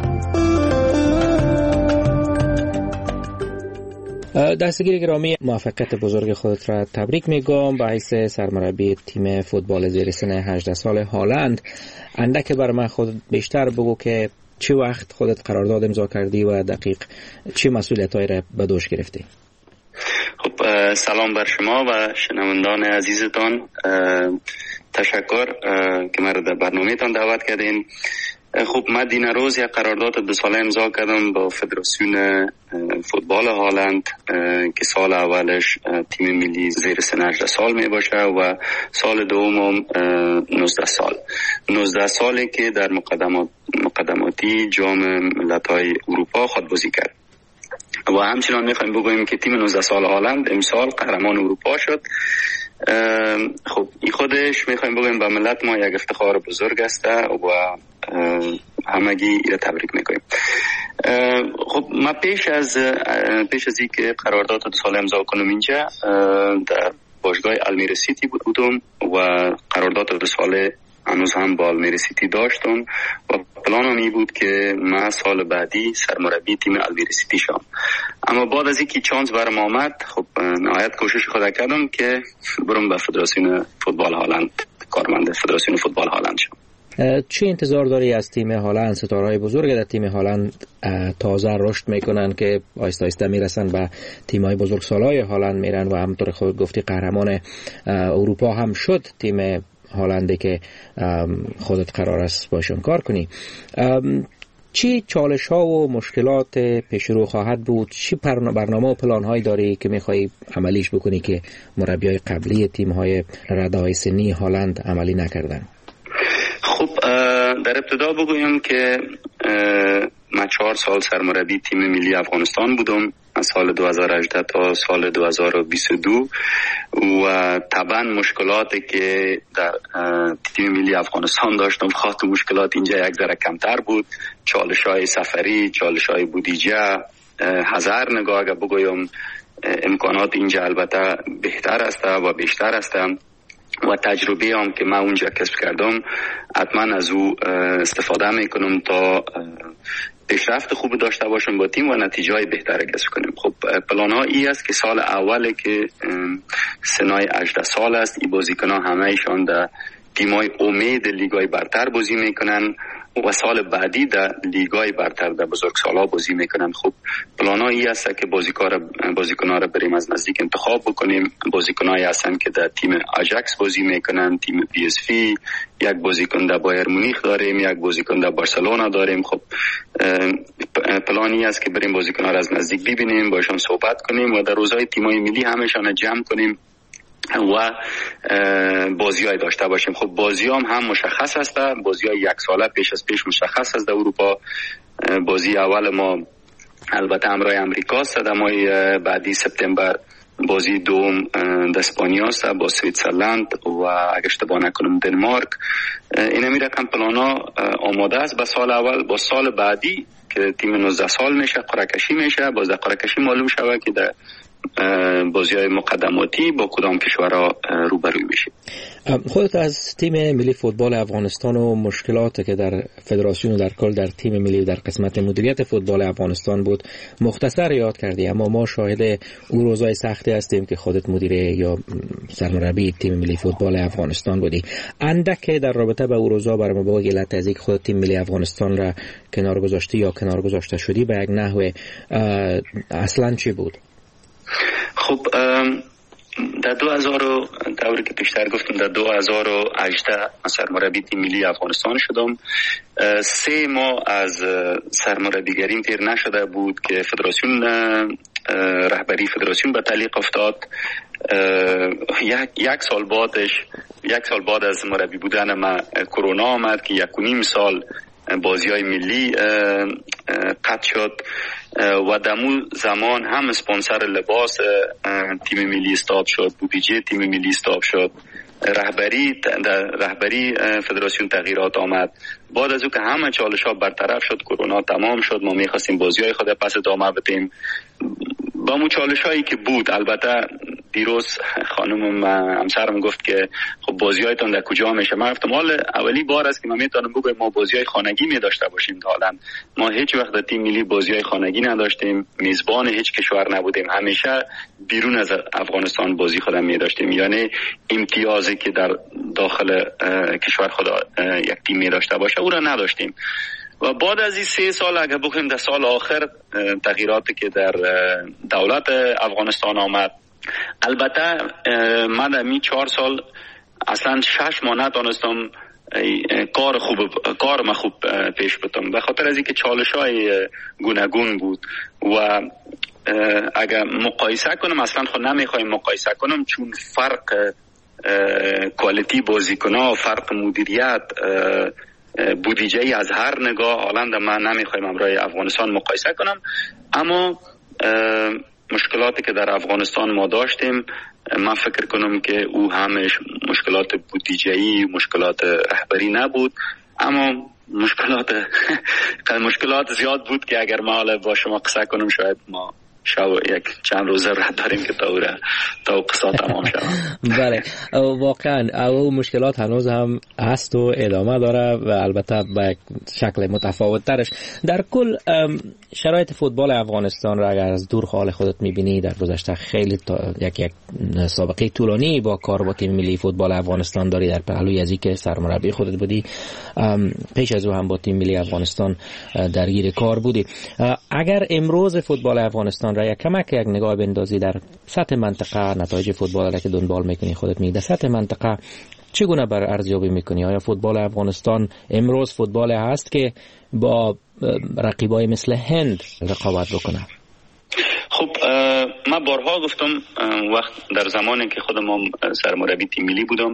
دستگیر گرامی، موفقیت بزرگ خودت را تبریک میگم به حیث سرمربی تیم فوتبال زیر سن 18 سال هالند. اندک بر من خود بیشتر بگو که چه وقت خودت قرارداد امضا کردی و دقیق چه مسئولیتایی را به دوش گرفتی؟ خب سلام بر شما و شنوندان عزیزتان. تشکر که مرا در برنامه‌تان دعوت کردین. خب من دین روز یک قرارداد 2 ساله امضا کردم با فدراسیون فوتبال هالند که سال اولش تیم ملی زیر سن 18 سال می باشه و سال دوم 19 سالی که در مقدماتی جام ملت‌های اروپا خود بازی کرد. و همچنان میخوایم بگوییم که تیم 19 سال هالند امسال قهرمان اروپا شد. خب این خودش میخوایم بگوییم به ملت ما یک افتخار بزرگ است و همگی را تبریک میکنیم. خب من پیش از این که قرارداد 2 ساله امضا کنم اینجا در باشگاه المیرا سیتی بودم و قرارداد 2 ساله هنوز هم با المیرا سیتی داشتم و پلانم این بود که من سال بعدی سرمربی تیم المیرا سیتی شدم. اما بعد از اینکه چانس برام آمد، خب نهایت کوشش خود کردم که برم به فدراسیون فوتبال هالند، کارمند فدراسیون فوتبال هالند شدم. چه انتظار داری از تیم هالند؟ ستاره‌های بزرگ در تیم هالند تازه رشد میکنن که آهسته آهسته میرسن به تیم‌های بزرگسالای هالند میرن و همونطور خود گفتی قهرمان اروپا هم شد تیم هالندی که خودت قرار است باشون کار کنی. چی چالش ها و مشکلات پیش رو خواهد بود؟ چی برنامه و پلان هایی داری که میخوایی عملیش بکنی که مربیای قبلی تیم های رده های سنی هالند عملی نکردن؟ خب در ابتدا بگویم که من 4 سال سرمربی تیم ملی افغانستان بودم، از سال 2018 تا سال 2022 و طبعا مشکلاتی که در تیم ملی افغانستان داشتم خاطر مشکلات اینجا یک ذره کمتر بود. چالش‌های سفری، چالش‌های بودجه، هزار نگاه اگر بگویم امکانات اینجا البته بهتر است و بیشتر است و تجربه هم که من اونجا کسب کردم حتما از او استفاده میکنم تا پیشرفت خوب داشته باشم با تیم و نتیجه های بهتر کسب کنیم. خب پلان ها ای است که سال اوله که سنای 18 سال است، این بازیکن ها همه ایشان در تیم های امید لیگای برتر بازی میکنن و سال بعدی در لیگای برتر در بزرگسالا بازی میکنن. خب پلان ها ای است که بازیکن ها را بریم از نزدیک انتخاب بکنیم. بازیکن هایی هستن که در تیم آژاکس بازی میکنن، تیم پی اس وی، یک بازیکن در بایر مونیخ داریم، یک بازیکن در بارسلونا داریم. خب پلانی است که بریم بازیکن ها را از نزدیک ببینیم، باشون صحبت کنیم و در روزهای تیمای ملی همشان جمع کنیم و بازی‌های داشته باشیم. خب بازی‌ها هم مشخص است، بازی‌های 1 ساله پیش مشخص است. در اروپا بازی اول ما البته همراه امریکا است، در ماه بعدی سپتامبر بازی دوم در اسپانیا است با سوئیسرلند و اگه اشتباه نکنم دنمارک. این می رقم پلانا آماده است به سال اول. با سال بعدی که تیم 19 سال میشه قرعه کشی میشه، باز در قرعه کشی معلوم شود که در بازی‌های مقدماتی با کدام کشورها روبروی میشه. خودت از تیم ملی فوتبال افغانستان و مشکلاتی که در فدراسیون و در کل در تیم ملی و در قسمت مدیریت فوتبال افغانستان بود مختصر یاد کردی، اما ما شاهد اون روزهای سختی هستیم که خودت مدیر یا سرمربی تیم ملی فوتبال افغانستان بودی. اندک در رابطه با اون روزها برام بگو، علت از اینکه خودت تیم ملی افغانستان را کنار گذاشتی یا کنار گذاشته شدی به یک نحو اصلا چی بود؟ خب در 2000 دوری که پیشتر گفتم در 2018 سرمربی تیم ملی افغانستان شدم. 3 ماه از سرمربیگریم تیر نشده بود که فدراسیون رهبری فدراسیون به تعلیق افتاد. یک سال بعد از مربی بودن من کرونا آمد که 1.5 سال بازی‌های ملی قطع شد و دمو زمان هم اسپانسر لباس تیم ملی استاپ شد، بودجه تیم ملی استاپ شد، رهبری فدراسیون تغییرات آمد. بعد از او که همه چالش‌ها برطرف شد، کرونا تمام شد، ما می‌خواستیم بازی‌های خود پس ادامه بدیم با مو چالش‌هایی که بود. البته دیروز خانم همسرم گفت که خب بازی‌هایتون در کجا میشه؟ من گفتم حالا اولی بار است که من میتونم بگم ما بازی‌های خانگی می داشته باشیم. حالا ما هیچ وقت در تیم ملی بازی‌های خانگی نداشتیم، میزبان هیچ کشور نبودیم، همیشه بیرون از افغانستان بازی خودم می داشتیم. یعنی امتیازی که در داخل کشور خود یک تیم می داشته باشه او را نداشتیم. و بعد از این 3 سال اگر بخویم در سال آخر تغییراتی که در دولت افغانستان آمد، البته من در می 4 سال اصلا 6 ماه نتونستم کار ما خوب پیش بتم به خاطر از اینکه چالش‌های گوناگون بود و اگر مقایسه کنم اصلا خود نمیخوایم مقایسه کنم، چون فرق کوالیتی بازیکن‌ها، فرق مدیریت، بودجه از هر نگاه حالا من نمیخوایم امروی افغانستان مقایسه کنم. اما مشکلاتی که در افغانستان ما داشتیم من فکر کنم که او همش مشکلات بودجه‌ای، مشکلات رهبری نبود، اما مشکلات زیاد بود که اگر ما با شما قصه کنم شاید ما یک چند روزه راه داریم که تا قصه تمام شود. بله واقعا او مشکلات هنوز هم هست و ادامه داره و البته به شکل متفاوت ترش. در کل شرایط فوتبال افغانستان را اگر از دور حال خودت میبینی، در گذشته خیلی یک سابقه طولانی با کار با تیم ملی فوتبال افغانستان داری، در پهلوی از اینکه سرمربی خودت بودی، پیش از او هم با تیم ملی افغانستان درگیر کار بودی. اگر امروز فوتبال افغانستان را یک نگاه بندازی در سطح منطقه، نتایج فوتبال را که دنبال میکنی خودت می در سطح منطقه چگونه بر ارزیابی میکنی؟ آیا فوتبال افغانستان امروز فوتبال هست که با رقیبای مثل هند رقابت بکنه؟ خب من بارها گفتم وقت در زمانی که خودم سرمربی تیم ملی بودم،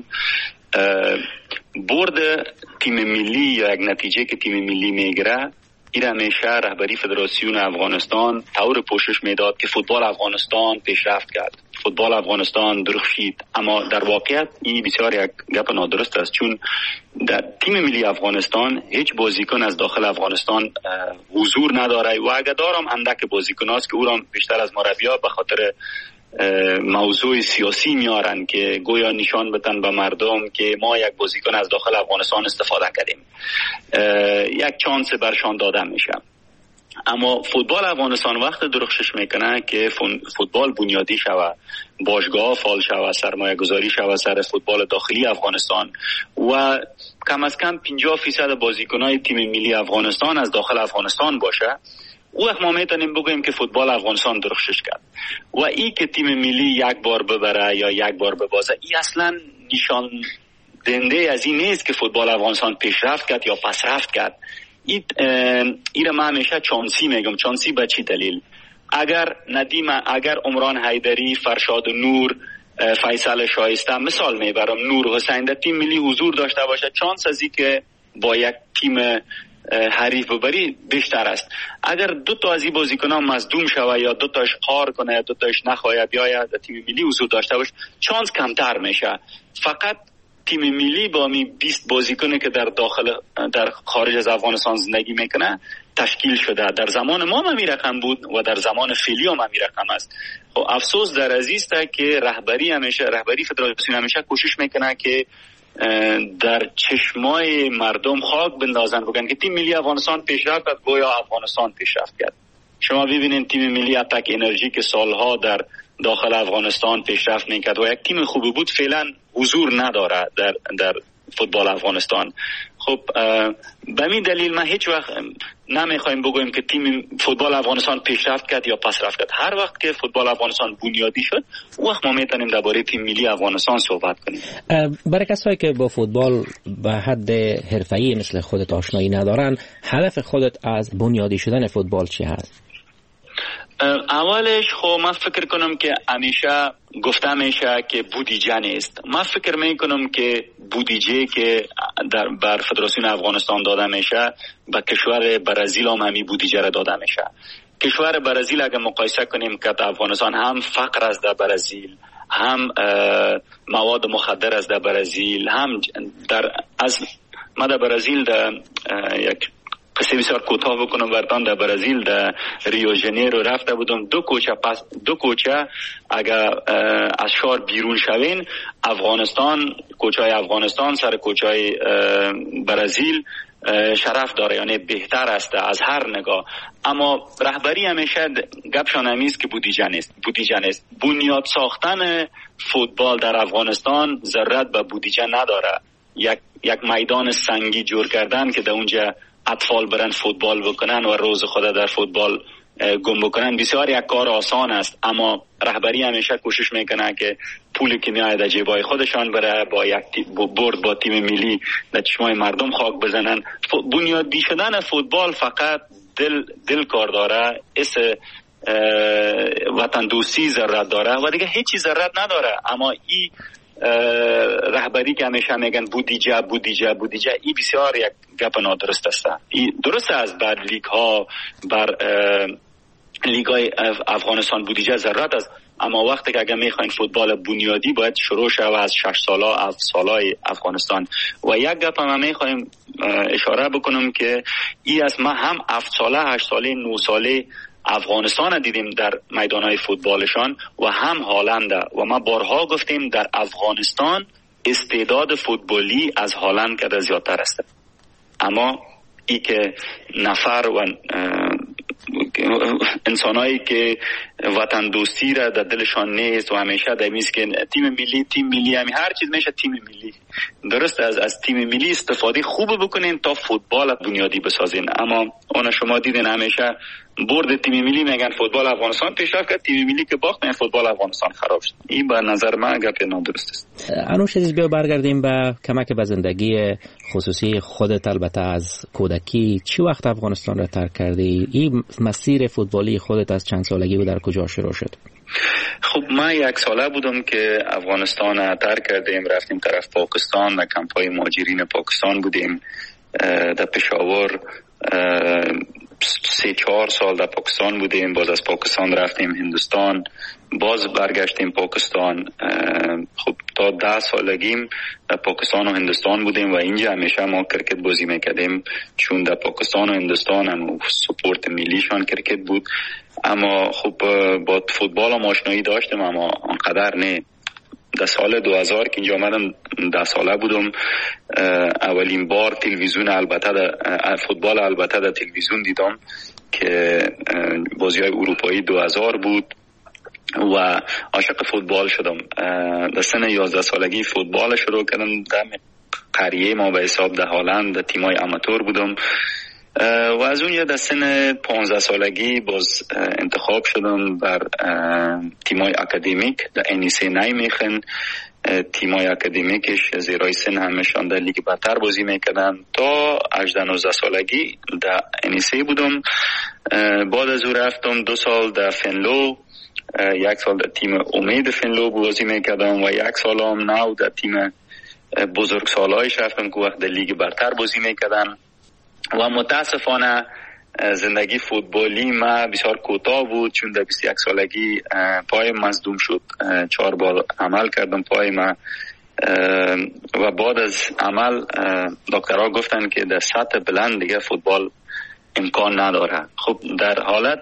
برد تیم ملی یا یک نتیجه که تیم ملی میگیره این همیشه رهبری فدراسیون افغانستان طور پوشش میداد که فوتبال افغانستان پیشرفت کرد، فوتبال افغانستان درخشید. اما در واقعیت این بسیار یک گپ نادرست است، چون در تیم ملی افغانستان هیچ بازیکن از داخل افغانستان حضور نداره و اگر دارم اندک بازیکن است که او را بیشتر از مربی‌ها به خاطر موضوع سیاسی میارن که گویا نشان بدن به مردم که ما یک بازیکن از داخل افغانستان استفاده کردیم، یک چانس برشان داده میشه. اما فوتبال افغانستان وقت درخشش میکنه که فوتبال بنیادی شوه، باشگاه فعال شوه، سرمایه گذاری شوه سر فوتبال داخلی افغانستان و کم از کم 50% بازیکنای تیم ملی افغانستان از داخل افغانستان باشه، او ما میتونیم بگوییم که فوتبال افغانستان درخشش کرد. و ای که تیم ملی یک بار ببره یا یک بار ببازه، ای اصلا نشان دهنده از این نیست که فوتبال افغانستان پیشرفت کرد یا پسرفت کرد. این ما همیشه چانسی میگم. چانسی به چی دلیل؟ اگر عمران حیدری، فرشاد نور، فیصل شایسته مثال میبرم، نور حسین در تیم ملی حضور داشته باشه، چانس از این که با یک تیم حریف ببری بیشتر است. اگر 2 تا از این بازیکنان مصدوم شوه یا 2 تاش قهر کنه یا 2 تاش نخواهد بیاید در تیم ملی حضور داشته باشه، چانس کمتر میشه. فقط تیم ملی با می 20 بازیکنی که در خارج از افغانستان زندگی میکنه تشکیل شده. در زمان ما هم این رقم بود و در زمان فعلی هم این رقم است. خب افسوس در عزیز است که رهبری فدراسیون همیشه کوشش میکنه که در چشمای مردم خاک بندازن، بگن که تیم ملی افغانستان پیشرفت کرد، گویا افغانستان پیشرفت کرد. شما ببینید تیم ملی اتک انرژی که سالها در داخل افغانستان پیشرفت میکرد و یک تیم خوبی بود، فعلا حضور نداره در فوتبال افغانستان. خب به این دلیل ما هیچ وقت نمیخوایم بگویم که تیم فوتبال افغانستان پیشرفت کرد یا پسرفت کرد. هر وقت که فوتبال افغانستان بنیادی شد، وقت ما میتونیم درباره تیم ملی افغانستان صحبت کنیم. برای کسایی که با فوتبال به حد حرفه‌ای مثل خودت آشنایی ندارن، هدف خودت از بنیادی شدن فوتبال چی هست؟ اولش خب من فکر کنم که همیشه گفته میشه که بودجه نیست. من فکر میکنم که بودجه که بر فدراسیون افغانستان داده میشه به کشور برزیل هم همین بودجه را داده میشه. کشور برزیل اگر مقایسه کنیم که افغانستان هم فقر است در برزیل، هم مواد مخدر است در برزیل، هم ما در برزیل در یک قصه بسیار کوتاه بکنم براتون. در برزیل در ریو ژنیرو رفته بودم، دو کوچه اگر از شهر بیرون شوین، کوچه‌های افغانستان سر کوچه‌های برزیل شرف داره، یعنی بهتر است از هر نگاه. اما رهبری همیشه گپشان همیست که بودجه نیست. بنیاد ساختن فوتبال در افغانستان ضرورت به بودجه نداره. یک میدان سنگی جور کردن که در اونجا اطفال برن فوتبال بکنن و روز خود در فوتبال گم بکنن بسیار یک کار آسان است، اما رهبری همیشه کوشش میکنه که پولی که میاد در جیبای خودشان بره با تیم ملی در چشمای مردم خاک بزنن. بنیادی شدن فوتبال فقط دل کار داره، وطن دوستی ضرورت داره و دیگه هیچ چیز ضرورت نداره. اما این رهبری که همیشه میگن بودجه ای بسیار یک گپ نادرست است. درست است بر لیگ های افغانستان بودجه ضرورت است، اما وقتی که اگر میخواین فوتبال بنیادی باید شروع شود از 6 ساله 7 ساله افغانستان. و یک گپ هم میخوایم اشاره بکنم که ما هم 7 ساله 8 ساله 9 ساله افغانستان دیدیم در میدانهای فوتبالشان و هم هالند، و ما بارها گفتیم در افغانستان استعداد فوتبالی از هالند که زیادتر است. اما ای که نفر و انسانایی که وطن دوستی را در دلشان نیست و همیشه دمیست که تیم ملی همین هر چیز میشه تیم ملی. درست از تیم ملی استفاده خوب بکنین تا فوتبال بنیادی بسازین، اما اون شما دیدین همیشه برد تیم ملی میگن فوتبال افغانستان پیشرفت کرد، تیم ملی که باخت میگن فوتبال افغانستان خراب شد. این به نظر من گپ نادرست است. انوش عزیز، بیا برگردیم به کمک به زندگی خصوصی خودت. البته از کودکی چی وقت افغانستان را ترک کردی؟ این مسیر فوتبالی خودت از چند سالگی و در کجا شروع شد؟ خب من 1 ساله بودم که افغانستان ترک کردیم، رفتیم طرف پاکستان، در کمپای مهاجرین پاکستان بودیم. در پشاور 3-4 سال در پاکستان بودیم، باز از پاکستان رفتیم هندوستان، باز برگشتیم پاکستان. خب تا 10 سالگیم در پاکستان و هندوستان بودیم و اینجا همیشه ما کرکت بازی میکردیم، چون در پاکستان و هندوستان هم سپورت ملیشان کرکت بود. اما خب با فوتبال هم آشنایی داشتم، اما انقدر نه. در سال 2000 که اینجا آمدم 10 ساله بودم، اولین بار تلویزیون فوتبال البته در تلویزیون دیدم که بازی‌های اروپایی 2000 بود و عاشق فوتبال شدم. در سن 11 سالگی فوتبال شروع کردم. در قریه ما به حساب در هالند در تیمای اماتور بودم و از اون در سن 15 سالگی باز انتخاب شدم بر تیمای اکادمیک در انیسه نیمیخن. تیمای اکادمیکش زیرای سن همشان در لیگ برتر بازی میکردن. تا 18-19 سالگی در انیسه بودم. بعد از او رفتم 2 سال در فنلو، 1 سال در تیم امید فنلو بازی میکردم و 1 سال هم نو در تیم بزرگ سالایش رفتم که وقت در لیگ برتر بازی میکردن. و متاسفانه زندگی فوتبالی ما بسیار کوتاه بود، چون در 21 سالگی پایم مصدوم شد. 4 بار عمل کردم پای ما و بعد از عمل دکترها گفتن که در سطح بلند دیگه فوتبال امکان نداره. خب در حالت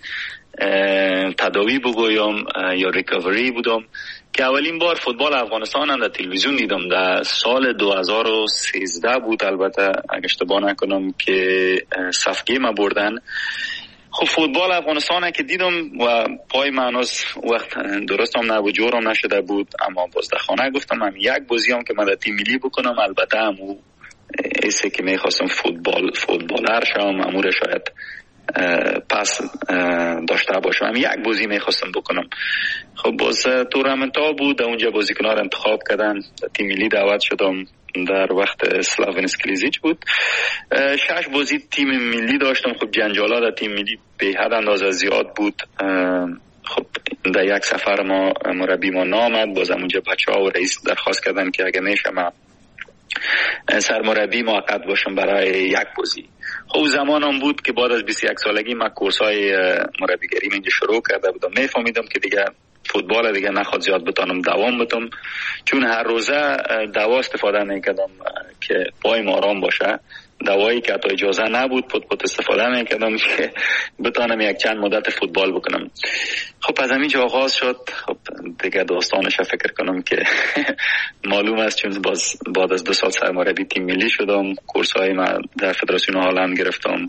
تداوی بگویم یا ریکاوری بودم که اولین بار فوتبال افغانستان هم در تلویزیون دیدم. در سال 2013 بود البته اگه اشتباه نکنم که صفگه ما بردن. خب فوتبال افغانستان که دیدم و پای من از وقت درست هم نبود، جورم نشده بود، اما باز در خانه گفتم من یک بازی هم که من در تیم ملی بکنم، البته همو ایسه که میخواستم فوتبالر شم، امور شاید پس داشته باشم، یک بازی میخواستم بکنم. خب باز تورنمنت ها بود، اونجا بازیکن‌ها انتخاب کردن، تیم ملی دعوت شدم. در وقت سلاوین اسکلیزیچ بود. 6 بازی تیم ملی داشتم. خب جنجالات در تیم ملی به حد اندازه زیاد بود. خب در یک سفر ما مربی ما نامد، باز اونجا بچه‌ها و رئیس درخواست کردن که اگه میشه من سرمربی موقت باشم برای یک بازی. خب زمانم بود که بعد از 21 سالگی من کورسای مربیگری اینجا شروع کرده بودم. میفهمیدم که دیگه فوتبال دیگه نخواد زیاد بتانم دوام بتم، چون هر روزه دوا استفاده میکردم که پایم آرام باشه. دوایی که حتی اجازه نبود پت استفاده میکردم که بتانم یک چند مدت فوتبال بکنم. خب از همینجا آغاز شد. خب دیگه داستانش فکر کنم که معلوم است، چون باز بعد از 2 سال سرمربی تیم ملی شدم. کورسای من در فدراسیون هلند گرفتم،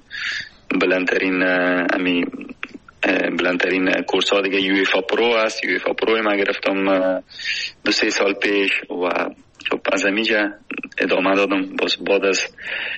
بلندترین کورس ها دیگه یو اف پرو است. یو اف پرو ما گرفتم 2-3 سال پیش و خب از همینجا ادامه دادم. باز بعد از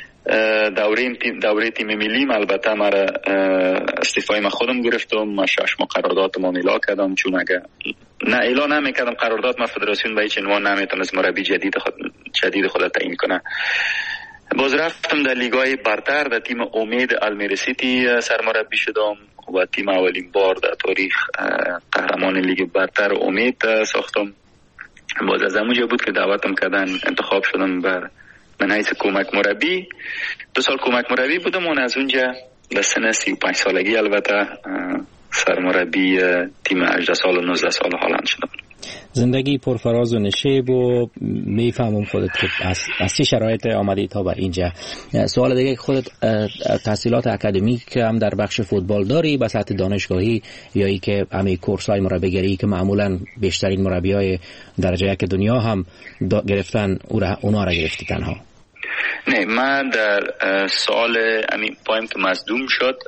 دوره تیم ملی البته مرا استعفای من خودم گرفتم. من 6 ماه قرارداد ما اعلام کردم، چون اگه نه اعلام نمیکردم قرارداد، من فدراسیون به هیچ عنوان نمیتونست مربی جدید خود تعیین کنه. باز رفتم در لیگای برتر، در تیم امید المیری سیتی سرمربی شدم و تیم اولین بار در تاریخ قهرمان لیگ برتر امید ساختم. باز از اونجا بود که دعوتم کردن، انتخاب شدم بر من حیث کمک مربی. 2 سال کمک مربی بودم و از اونجا در سن 35 سالگی البته سرمربی تیم 18 سال و 19 سال هلند شدم. زندگی پرفراز و نشیب و میفهمم خودت که از چه شرایط آمدی تا به اینجا. سوال دیگه که خودت تحصیلات اکادمیک هم در بخش فوتبال داری به سطح دانشگاهی یا ای که همین کورس‌های مربیگری که معمولا بیشترین مربیای درجه یک دنیا هم گرفتن اونا را گرفتی تنها؟ نه، من در سال پایم که مصدوم شد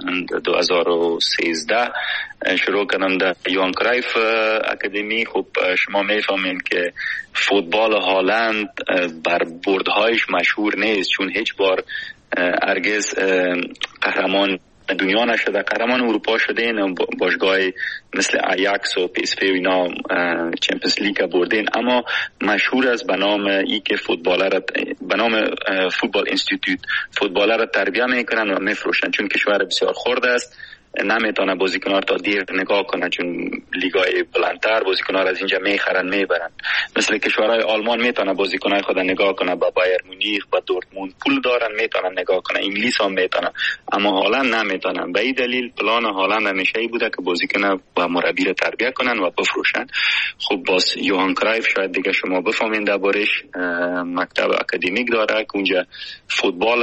2013 شروع کردم در یوهان کرایف اکادمی. خب شما میفهمین که فوتبال هلند بر بردهایش مشهور نیست، چون هیچ بار هرگز قهرمان دنیا نشده، قهرمان اروپا شده این باشگاه مثل آیاکس و پی اس پی و اینا چمپیونز لیگ بردین، اما مشهور است به نام ای که به نام فوتبال اینستیتوت فوتبالر را تربیت میکنن و میفروشن، چون کشور بسیار خرد است، نمیتونه بازیکن‌ها تا دیر نگاه کنن، چون لیگای بلندتر بازیکن‌ها از اینجا میخرن میبرن. مثل کشورهای آلمان میتونه بازیکن‌های خود نگاه کنه، با بایر مونیخ با دورتموند پول دارن میتونن نگاه کنه، انگلیس هم میتونه، اما هلند نمیتونن. به این دلیل پلان هلند همیشه ای بوده که بازیکن و مربی را تربیت کنن و بفروشن. خب باز یوهان کرایف شاید دیگه شما بفهمین دربارش، مکتب اکادمیک داره که اونجا فوتبال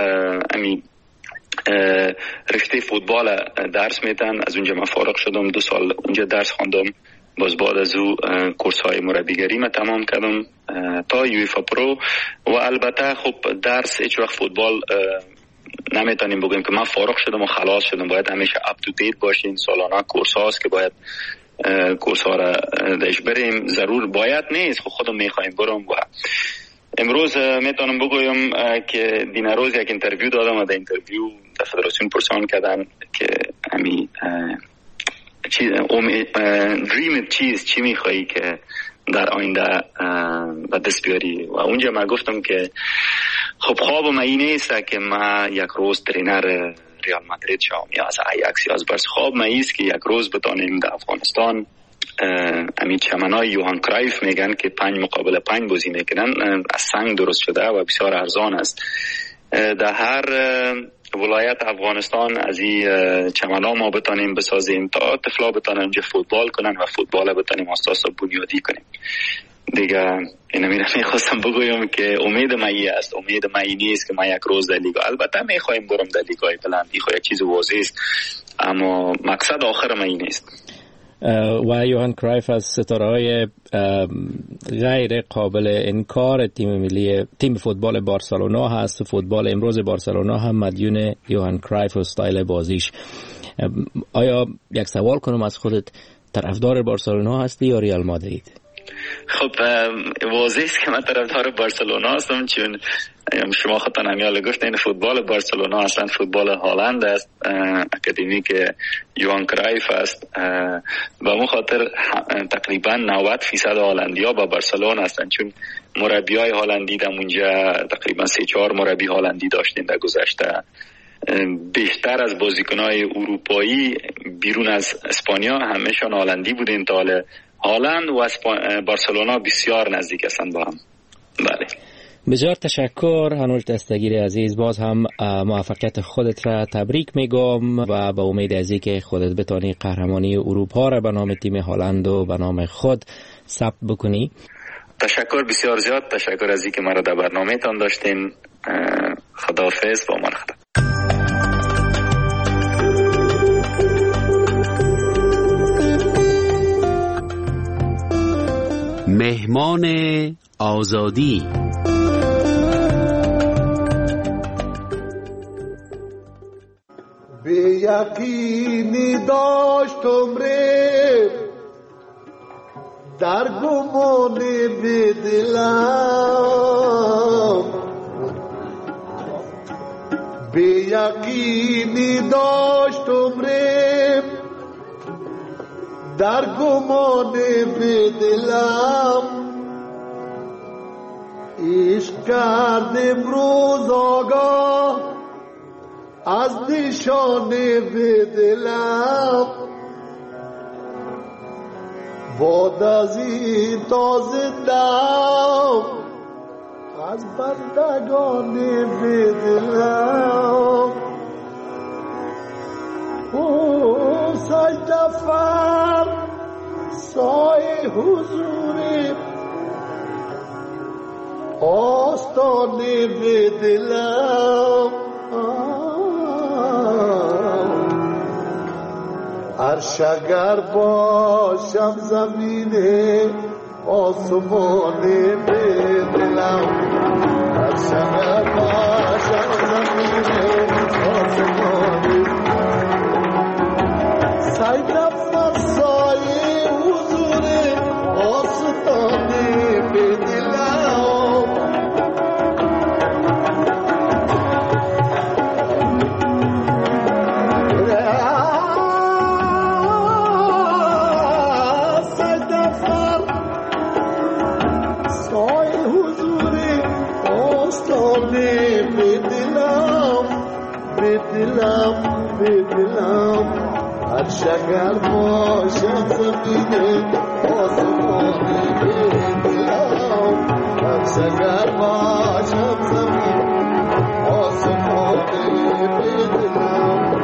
رشته فوتبال درس میدن. از اونجا من فارغ شدم، 2 سال اونجا درس خواندم. باز بعد از او کورس های مربیگری من تمام کردم تا یو اف پرو. و البته خب درس هیچ وقت فوتبال نمیتونیم بگیم که من فارغ شدم و خلاص شدم، باید همیشه اپ تو دیت باشین. سالانه کورس هاست که باید کورس ها را داشت بریم، ضرور باید نیست، خب خودم میخوایم برم. و امروز میتونم بگویم که دیروز یک اینترویو دادم و در اینترویو در فدراسیون پرسان کردن که همین دریم چی میخوایی که در آینده به دست بیاری، و اونجا من گفتم که خب خوابم این نیست که من یک روز ترینر ریال مادرید شوم یا از آیاکس یا از بارسا. خواب من ایست که یک روز بتونیم در افغانستان همین چمنای یوهان کرایف میگن که 5 مقابل 5 بازی میکنن، از سنگ درست شده و بسیار ارزان است. در هر ولایت افغانستان از این چمنا ما بتانیم بسازیم تا طفلا بتانن اونجا فوتبال کنن و فوتبال بتانیم اساس بنیادی کنیم. دیگه اینا میخواستم بگویم که امید مایی است، امید مایی نیست که ما یک روز در لیگ، البته میخوایم برم در لیگ‌های بلند، این یک چیز واضح است، اما مقصد آخر مایی نیست. و یوهان کرایف از ستاره‌های غیر قابل انکار تیم فوتبال بارسلونا هست و فوتبال امروز بارسلونا هم مدیون یوهان کرایف و استایل بازیش. آیا یک سوال کنم از خودت، طرفدار بارسلونا هستی یا ریال مادرید؟ خب واضح است که من طرفدار بارسلونا هستم، چون شما خودتان همیاله گفتین فوتبال بارسلونا اصلا فوتبال هالند است، اکادمی که یوهان کرایف است و اون خاطر تقریبا 90% هالندیا با بارسلونا هستند، چون مربیای هالندی در اونجا تقریبا 3-4 مربی هالندی داشتین در گذشته. بیشتر از بازیکنای اروپایی بیرون از اسپانیا همه‌شان هالندی بودن. تا هالند و بارسلونا بسیار نزدیک هستند با هم. بله، بسیار تشکر هنوش دستگیر عزیز، باز هم موفقیت خودت را تبریک میگم و به امید از اینکه خودت بتانی قهرمانی اروپا را به نام تیم هالند و به نام خود ثبت بکنی. تشکر بسیار زیاد، تشکر از اینکه مرا در برنامه تان داشتین. خداحافظ، با امان خدا. مهمان آزادی. به یقینی داشتم ره در گمان به دلم، به یقینی داشتم ره در گمان به دلم، عشق کردم روز آگاه از نشانه به دلم، باد از این تازه دم از بندگان به دلم. او سجده فر سایه حضوری آستانه به دلم، عرش اگر باشم زمینه آسمانه به دلم، عرش اگر باشم زمینه آسمانه، سجده فر سایه حضوری آستانه به دلم. بدلم عرش اگر باشم زمینه آسمانه بدلم، عرش اگر باشم زمینه آسمانه بدلم.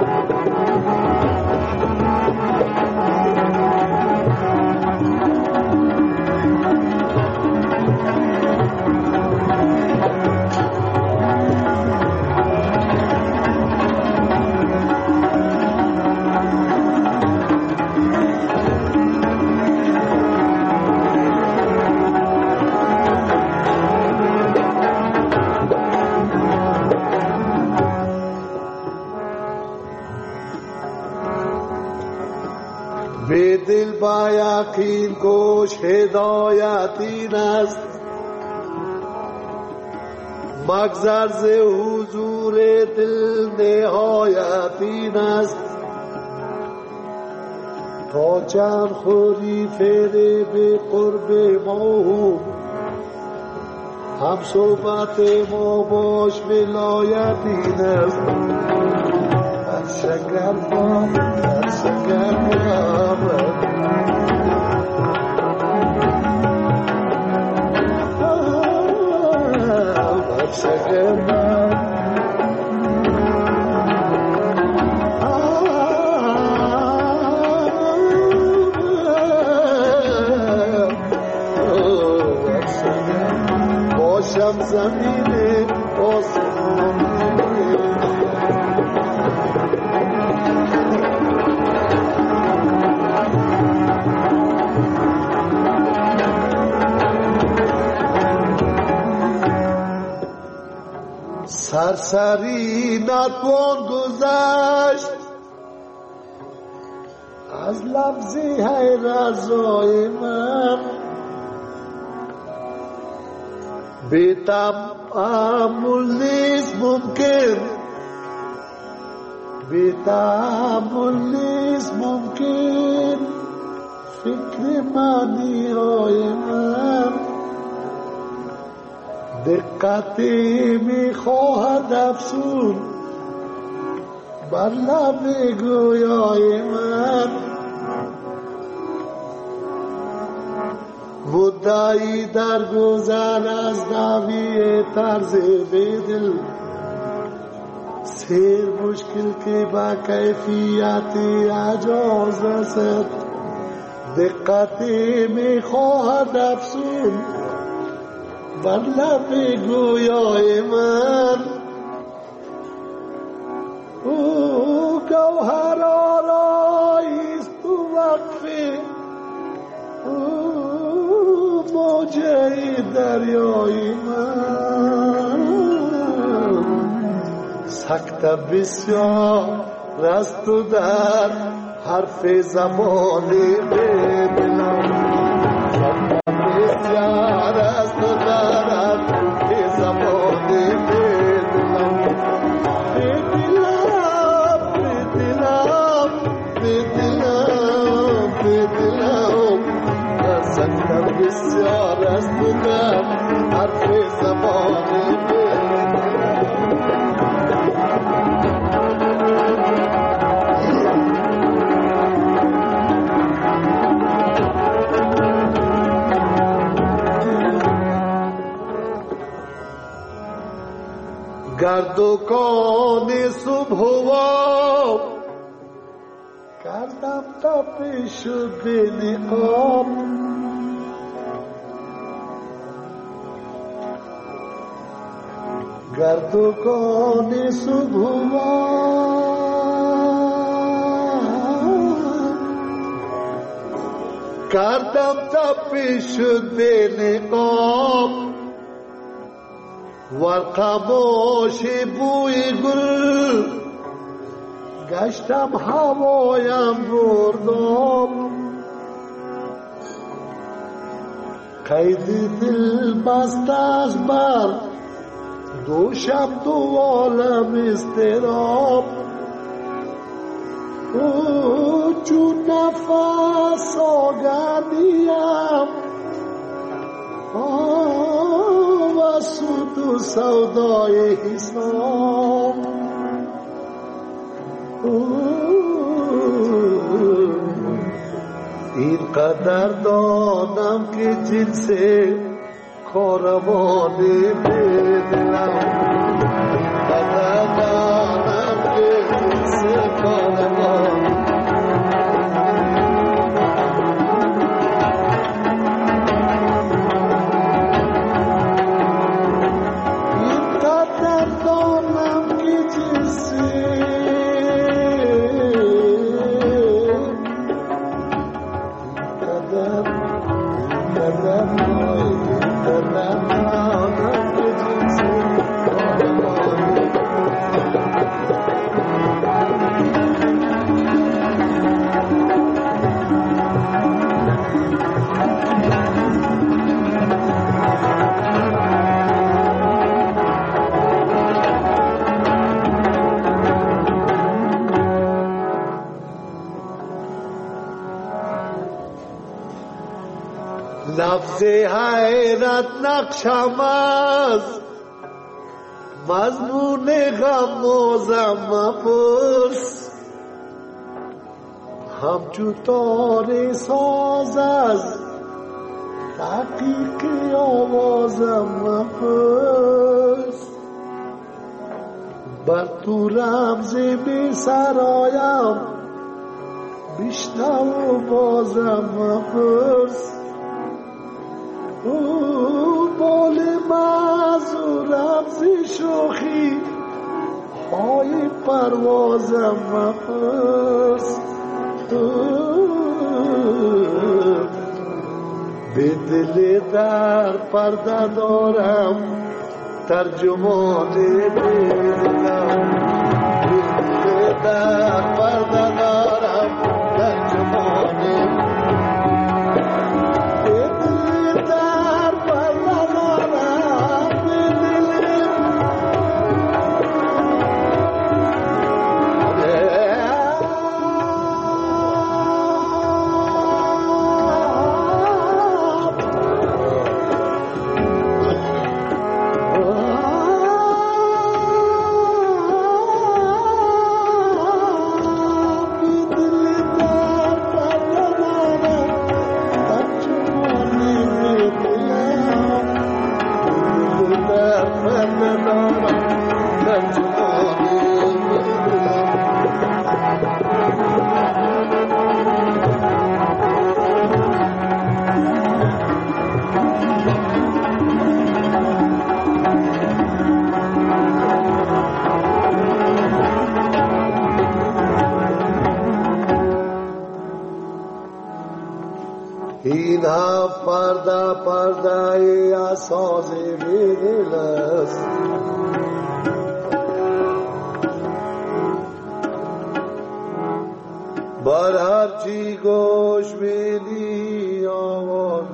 به دل با یقین کوش هدایت این است، مگذر ز حضور دل نهایت این است، تا چند خوری فعل به قرب ما، هم صحبت ما باش ولایت این است. شگر بام شگر بام شگر بام باشم زمین آسمان. سرسری نتوان گذشت از لفظی های رضای من، بی تأمل نیست ممکن، بی تأمل نیست ممکن فکر معنی های من. دقتی می خواهد افسون بر لب گویای من. مدعی در گذر از دعوی طرز بدل، سیر مشکل که با کیفیت اجاز رسد. دقتی می خواهد افسون بر لب گویای من. او گوهر آراییست تو وقفی، او موجه دریای من. سکت بسیار است تو در حرف زبان دلم، سکت بسیار است تو در حرف زبان دلم. سکت بسیار است تو در حرف زبان دلم. گردوکان صبح و کردم تپش به نقاب، گردوکان صبح و کردم تپش به نقاب. ورقباش بوی گل گشتم هوایم بردم. قید دل بست از بر دوشم تو عالم اضطراب. او چون نفس آگندیم و سود و سودای حساب. این قدر دانم که جنس کاروان دلم، قدر دانم که جنس کاروان. لفظ حیرت نقشم از مضمون غم و زم پرس، همچون تار ساز از تحقیق آوازم پرس. بر تو رمز بی سرایم بشنو و بازم پرس. او بال مز شوخی های پروازم است به دل در پرده دارم ترجمان دلم به دل در پرده دارم ترجمان به دل در پرده دارم اینا پرده پرده اساس دل است بر هر چی گوش میدی آواز